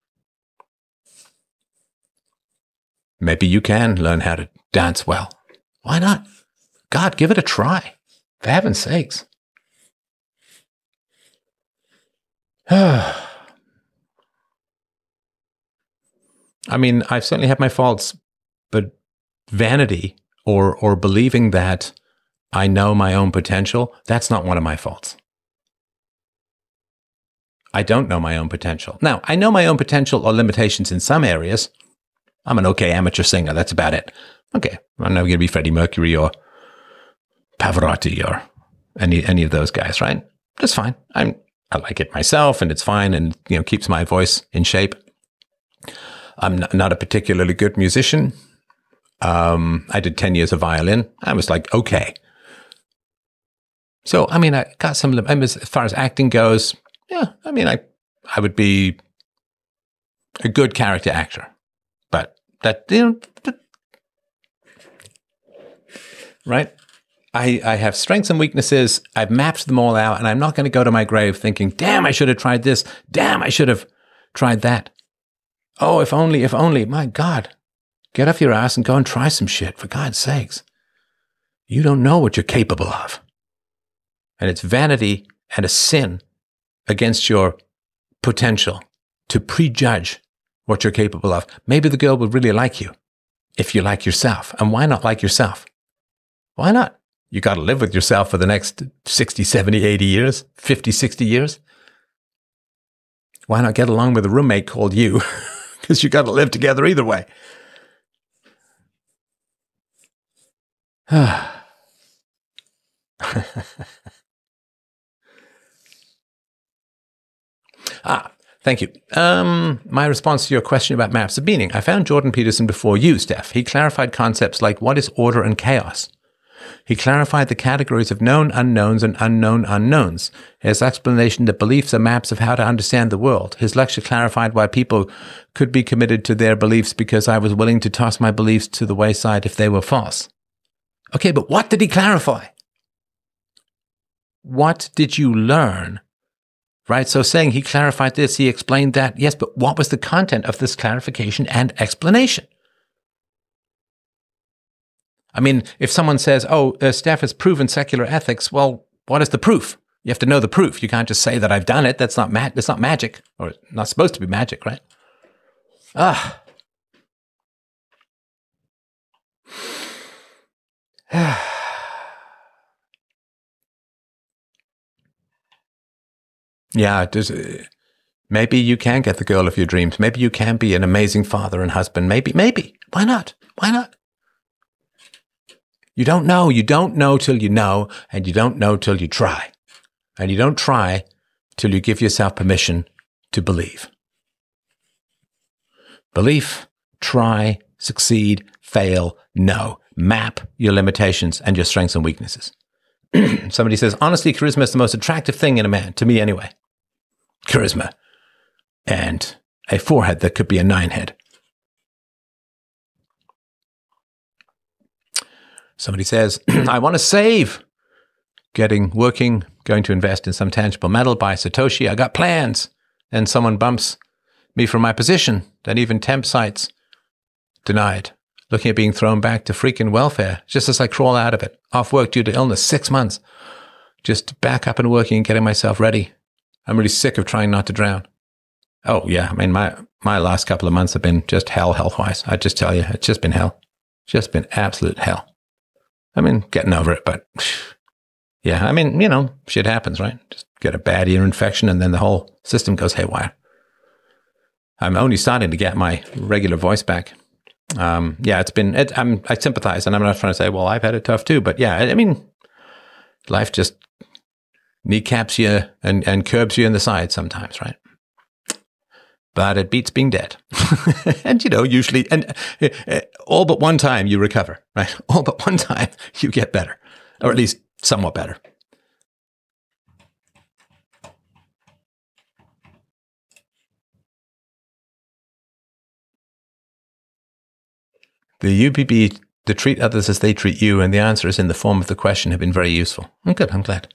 Maybe you can learn how to dance well. Why not? God, give it a try. For heaven's sakes. I mean, I've certainly had my faults, but vanity or or believing that I know my own potential, that's not one of my faults. I don't know my own potential. Now, I know my own potential or limitations in some areas. I'm an okay amateur singer. That's about it. Okay, I'm never going to be Freddie Mercury or Pavarotti or any any of those guys, right? That's fine. I'm I like it myself, and it's fine, and you know keeps my voice in shape. I'm not, not a particularly good musician. Um, I did ten years of violin. I was like, okay. So I mean, I got some. I mean, as far as acting goes, yeah. I mean, I I would be a good character actor, but that you know, that, right. I, I have strengths and weaknesses. I've mapped them all out, and I'm not going to go to my grave thinking, damn, I should have tried this. Damn, I should have tried that. Oh, if only, if only. My God, get off your ass and go and try some shit, for God's sakes. You don't know what you're capable of. And it's vanity and a sin against your potential to prejudge what you're capable of. Maybe the girl will really like you if you like yourself. And why not like yourself? Why not? You got to live with yourself for the next sixty, seventy, eighty years, fifty, sixty years. Why not get along with a roommate called you? Because you got to live together either way. Ah, thank you. Um, my response to your question about maps of meaning. I found Jordan Peterson before you, Steph. He clarified concepts like what is order and chaos. He clarified the categories of known unknowns and unknown unknowns. His explanation that beliefs are maps of how to understand the world. His lecture clarified why people could be committed to their beliefs because I was willing to toss my beliefs to the wayside if they were false. Okay, but what did he clarify? What did you learn? Right, so saying he clarified this, he explained that. Yes, but what was the content of this clarification and explanation? I mean, if someone says, oh, uh, Steph has proven secular ethics, well, what is the proof? You have to know the proof. You can't just say that I've done it. That's not ma- that's not magic, or not supposed to be magic, right? Ah. Yeah, does, uh, maybe you can get the girl of your dreams. Maybe you can be an amazing father and husband. Maybe, maybe. Why not? Why not? You don't know. You don't know till you know, and you don't know till you try. And you don't try till you give yourself permission to believe. Belief, try, succeed, fail, know. Map your limitations and your strengths and weaknesses. Somebody says, honestly, charisma is the most attractive thing in a man, to me anyway. Charisma. And a forehead that could be a nine head. Somebody says, I want to save. Getting, working, going to invest in some tangible metal, buy Satoshi. I got plans. Then someone bumps me from my position. Then even temp sites denied. looking at being thrown back to freaking welfare just as I crawl out of it. Off work due to illness, six months. Just back up and working and getting myself ready. I'm really sick of trying not to drown. Oh, yeah. I mean, my, my last couple of months have been just hell health-wise. I just tell you, it's just been hell. Just been absolute hell. I mean, getting over it, but yeah, I mean, you know, shit happens, right? Just get a bad ear infection and then the whole system goes haywire. I'm only starting to get my regular voice back. Um, yeah, it's been, it, I'm, I sympathize, and I'm not trying to say, well, I've had it tough too, but yeah, I, I mean, life just kneecaps you and, and curbs you in the side sometimes, right? But it beats being dead. And, you know, usually, and uh, uh, all but one time you recover, right? All but one time you get better, or at least somewhat better. The U P B, to treat others as they treat you, and the answers in the form of the question have been very useful. I'm good, I'm glad.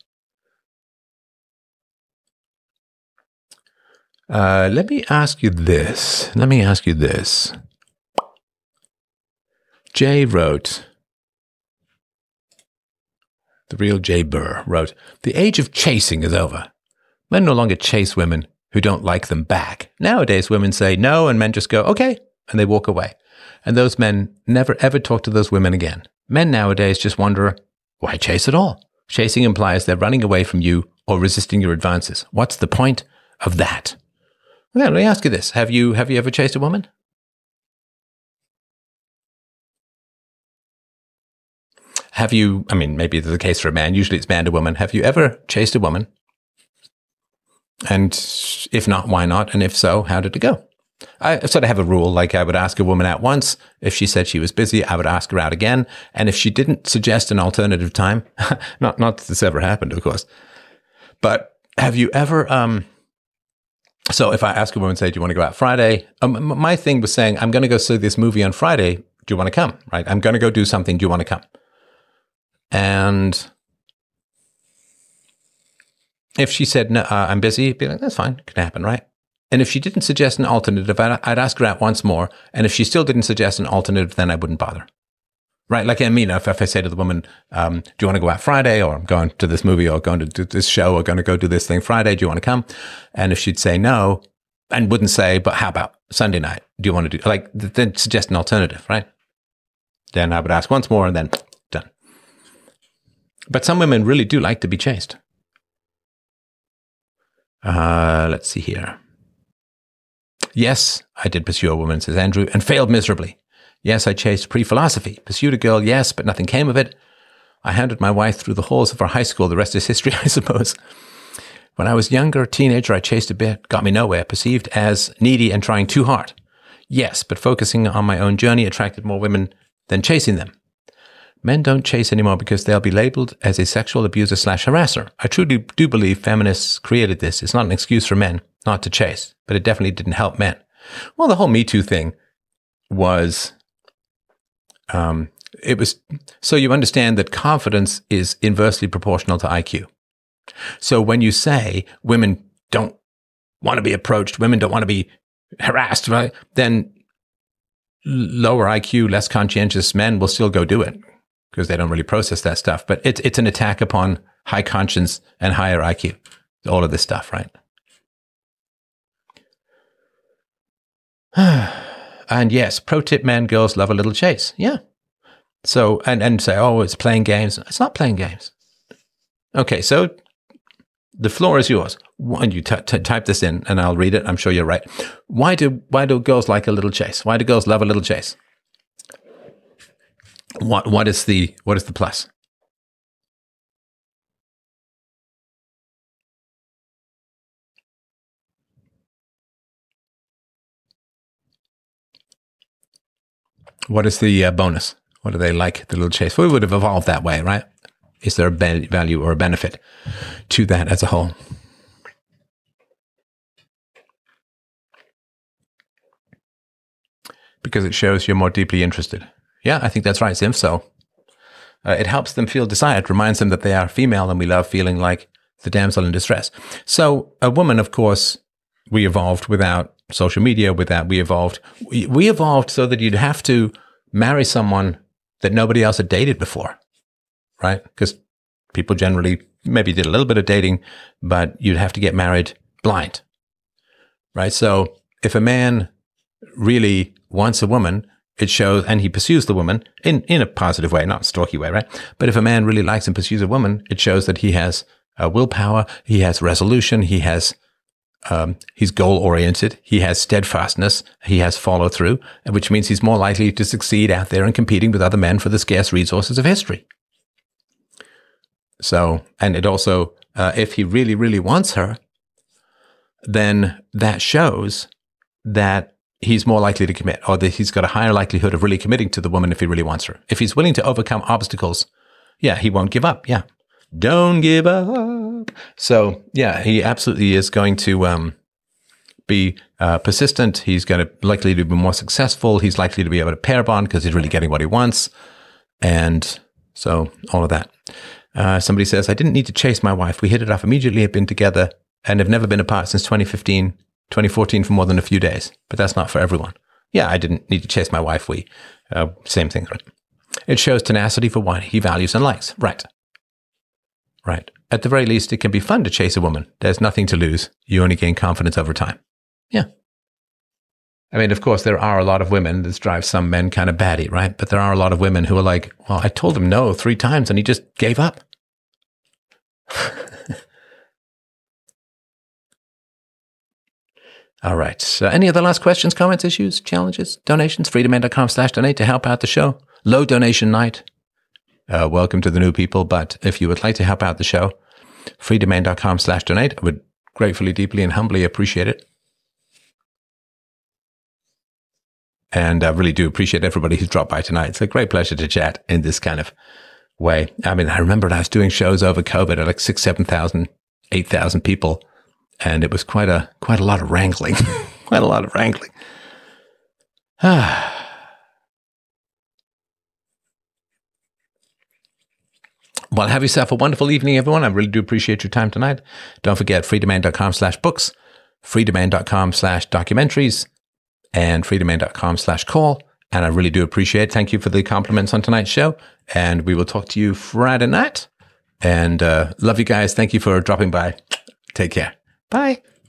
Uh, let me ask you this. Let me ask you this. Jay wrote, the real Jay Burr wrote, the age of chasing is over. Men no longer chase women who don't like them back. Nowadays, women say no, and men just go, okay, and they walk away. And those men never ever talk to those women again. Men nowadays just wonder, why chase at all? Chasing implies they're running away from you or resisting your advances. What's the point of that? Well, let me ask you this. Have you, have you ever chased a woman? Have you, I mean, maybe it's the case for a man. Usually it's man to woman. Have you ever chased a woman? And if not, why not? And if so, how did it go? I sort of have a rule, like I would ask a woman out once. If she said she was busy, I would ask her out again. And if she didn't suggest an alternative time, not, not that this ever happened, of course, but have you ever, um, so if I ask a woman, say, do you want to go out Friday? Um, my thing was saying, I'm going to go see this movie on Friday. Do you want to come? Right? I'm going to go do something. Do you want to come? And if she said, no, uh, I'm busy, be like, that's fine. It can happen, right? And if she didn't suggest an alternative, I'd, I'd ask her out once more. And if she still didn't suggest an alternative, then I wouldn't bother. Right? Like, I mean, if, if I say to the woman, um, do you want to go out Friday? Or I'm going to this movie, or going to do this show, or going to go do this thing Friday. Do you want to come? And if she'd say no, and wouldn't say, but how about Sunday night? Do you want to do, like, then suggest an alternative, right? Then I would ask once more, and then done. But some women really do like to be chased. Uh, let's see here. Yes, I did pursue a woman, says Andrew, and failed miserably. Yes, I chased pre-philosophy. Pursued a girl, yes, but nothing came of it. I hounded my wife through the halls of our high school. The rest is history, I suppose. When I was younger, a teenager, I chased a bit. Got me nowhere. Perceived as needy and trying too hard. Yes, but focusing on my own journey attracted more women than chasing them. Men don't chase anymore because they'll be labeled as a sexual abuser slash harasser. I truly do believe feminists created this. It's not an excuse for men not to chase, but it definitely didn't help men. Well, the whole Me Too thing was, um, it was, so you understand that confidence is inversely proportional to I Q. So when you say women don't want to be approached, women don't want to be harassed, right? Then lower I Q, less conscientious men will still go do it because they don't really process that stuff. But it's it's an attack upon high conscience and higher I Q, all of this stuff, right? And yes, pro tip, men, girls love a little chase. Yeah. So, and, and say, oh, it's playing games. It's not playing games. Okay, so the floor is yours. And you t- t- type this in and I'll read it. I'm sure you're right. Why do, why do girls like a little chase? Why do girls love a little chase? What, what is the, what is the plus? What is the uh, bonus? What do they like, the little chase? We would have evolved that way, right? Is there a be- value or a benefit to that as a whole? Because it shows you're more deeply interested. Yeah, I think that's right, Sim. So uh, it helps them feel desired, reminds them that they are female, and we love feeling like the damsel in distress. So a woman, of course, we evolved without social media, without, we evolved, we, we evolved so that you'd have to marry someone that nobody else had dated before, right? Because people generally maybe did a little bit of dating, but you'd have to get married blind, right? So if a man really wants a woman, it shows, and he pursues the woman in, in a positive way, not a stalky way, right? But if a man really likes and pursues a woman, it shows that he has uh, willpower, he has resolution, he has, um, he's goal oriented, he has steadfastness, he has follow through, which means he's more likely to succeed out there in competing with other men for the scarce resources of history. So, and it also, uh, if he really, really wants her, then that shows that he's more likely to commit, or that he's got a higher likelihood of really committing to the woman if he really wants her. If he's willing to overcome obstacles, yeah, he won't give up. Yeah. Don't give up. So, yeah, he absolutely is going to um, be uh, persistent. He's going to likely to be more successful. He's likely to be able to pair bond because he's really getting what he wants. And so all of that. Uh, somebody says, I didn't need to chase my wife. We hit it off immediately, have been together, and have never been apart since twenty fifteen. twenty fourteen for more than a few days, but that's not for everyone. Yeah, I didn't need to chase my wife. We, uh, same thing, right? It shows tenacity for what he values and likes. Right. Right. At the very least, it can be fun to chase a woman. There's nothing to lose. You only gain confidence over time. Yeah. I mean, of course, there are a lot of women that drive some men kind of batty, right? But there are a lot of women who are like, well, I told him no three times and he just gave up. All right. So any other last questions, comments, issues, challenges, donations? freedomain.com slash donate to help out the show. Low donation night. Uh, welcome to the new people. But if you would like to help out the show, freedomain.com slash donate. I would gratefully, deeply, and humbly appreciate it. And I really do appreciate everybody who's dropped by tonight. It's a great pleasure to chat in this kind of way. I mean, I remember when I was doing shows over COVID at like six, seven thousand, eight thousand people. And it was quite a quite a lot of wrangling, quite a lot of wrangling. Ah. Well, have yourself a wonderful evening, everyone. I really do appreciate your time tonight. Don't forget freedomain.com slash books, freedomain.com slash documentaries, and freedomain.com slash call. And I really do appreciate it. Thank you for the compliments on tonight's show. And we will talk to you Friday night. And uh, love you guys. Thank you for dropping by. Take care. Bye.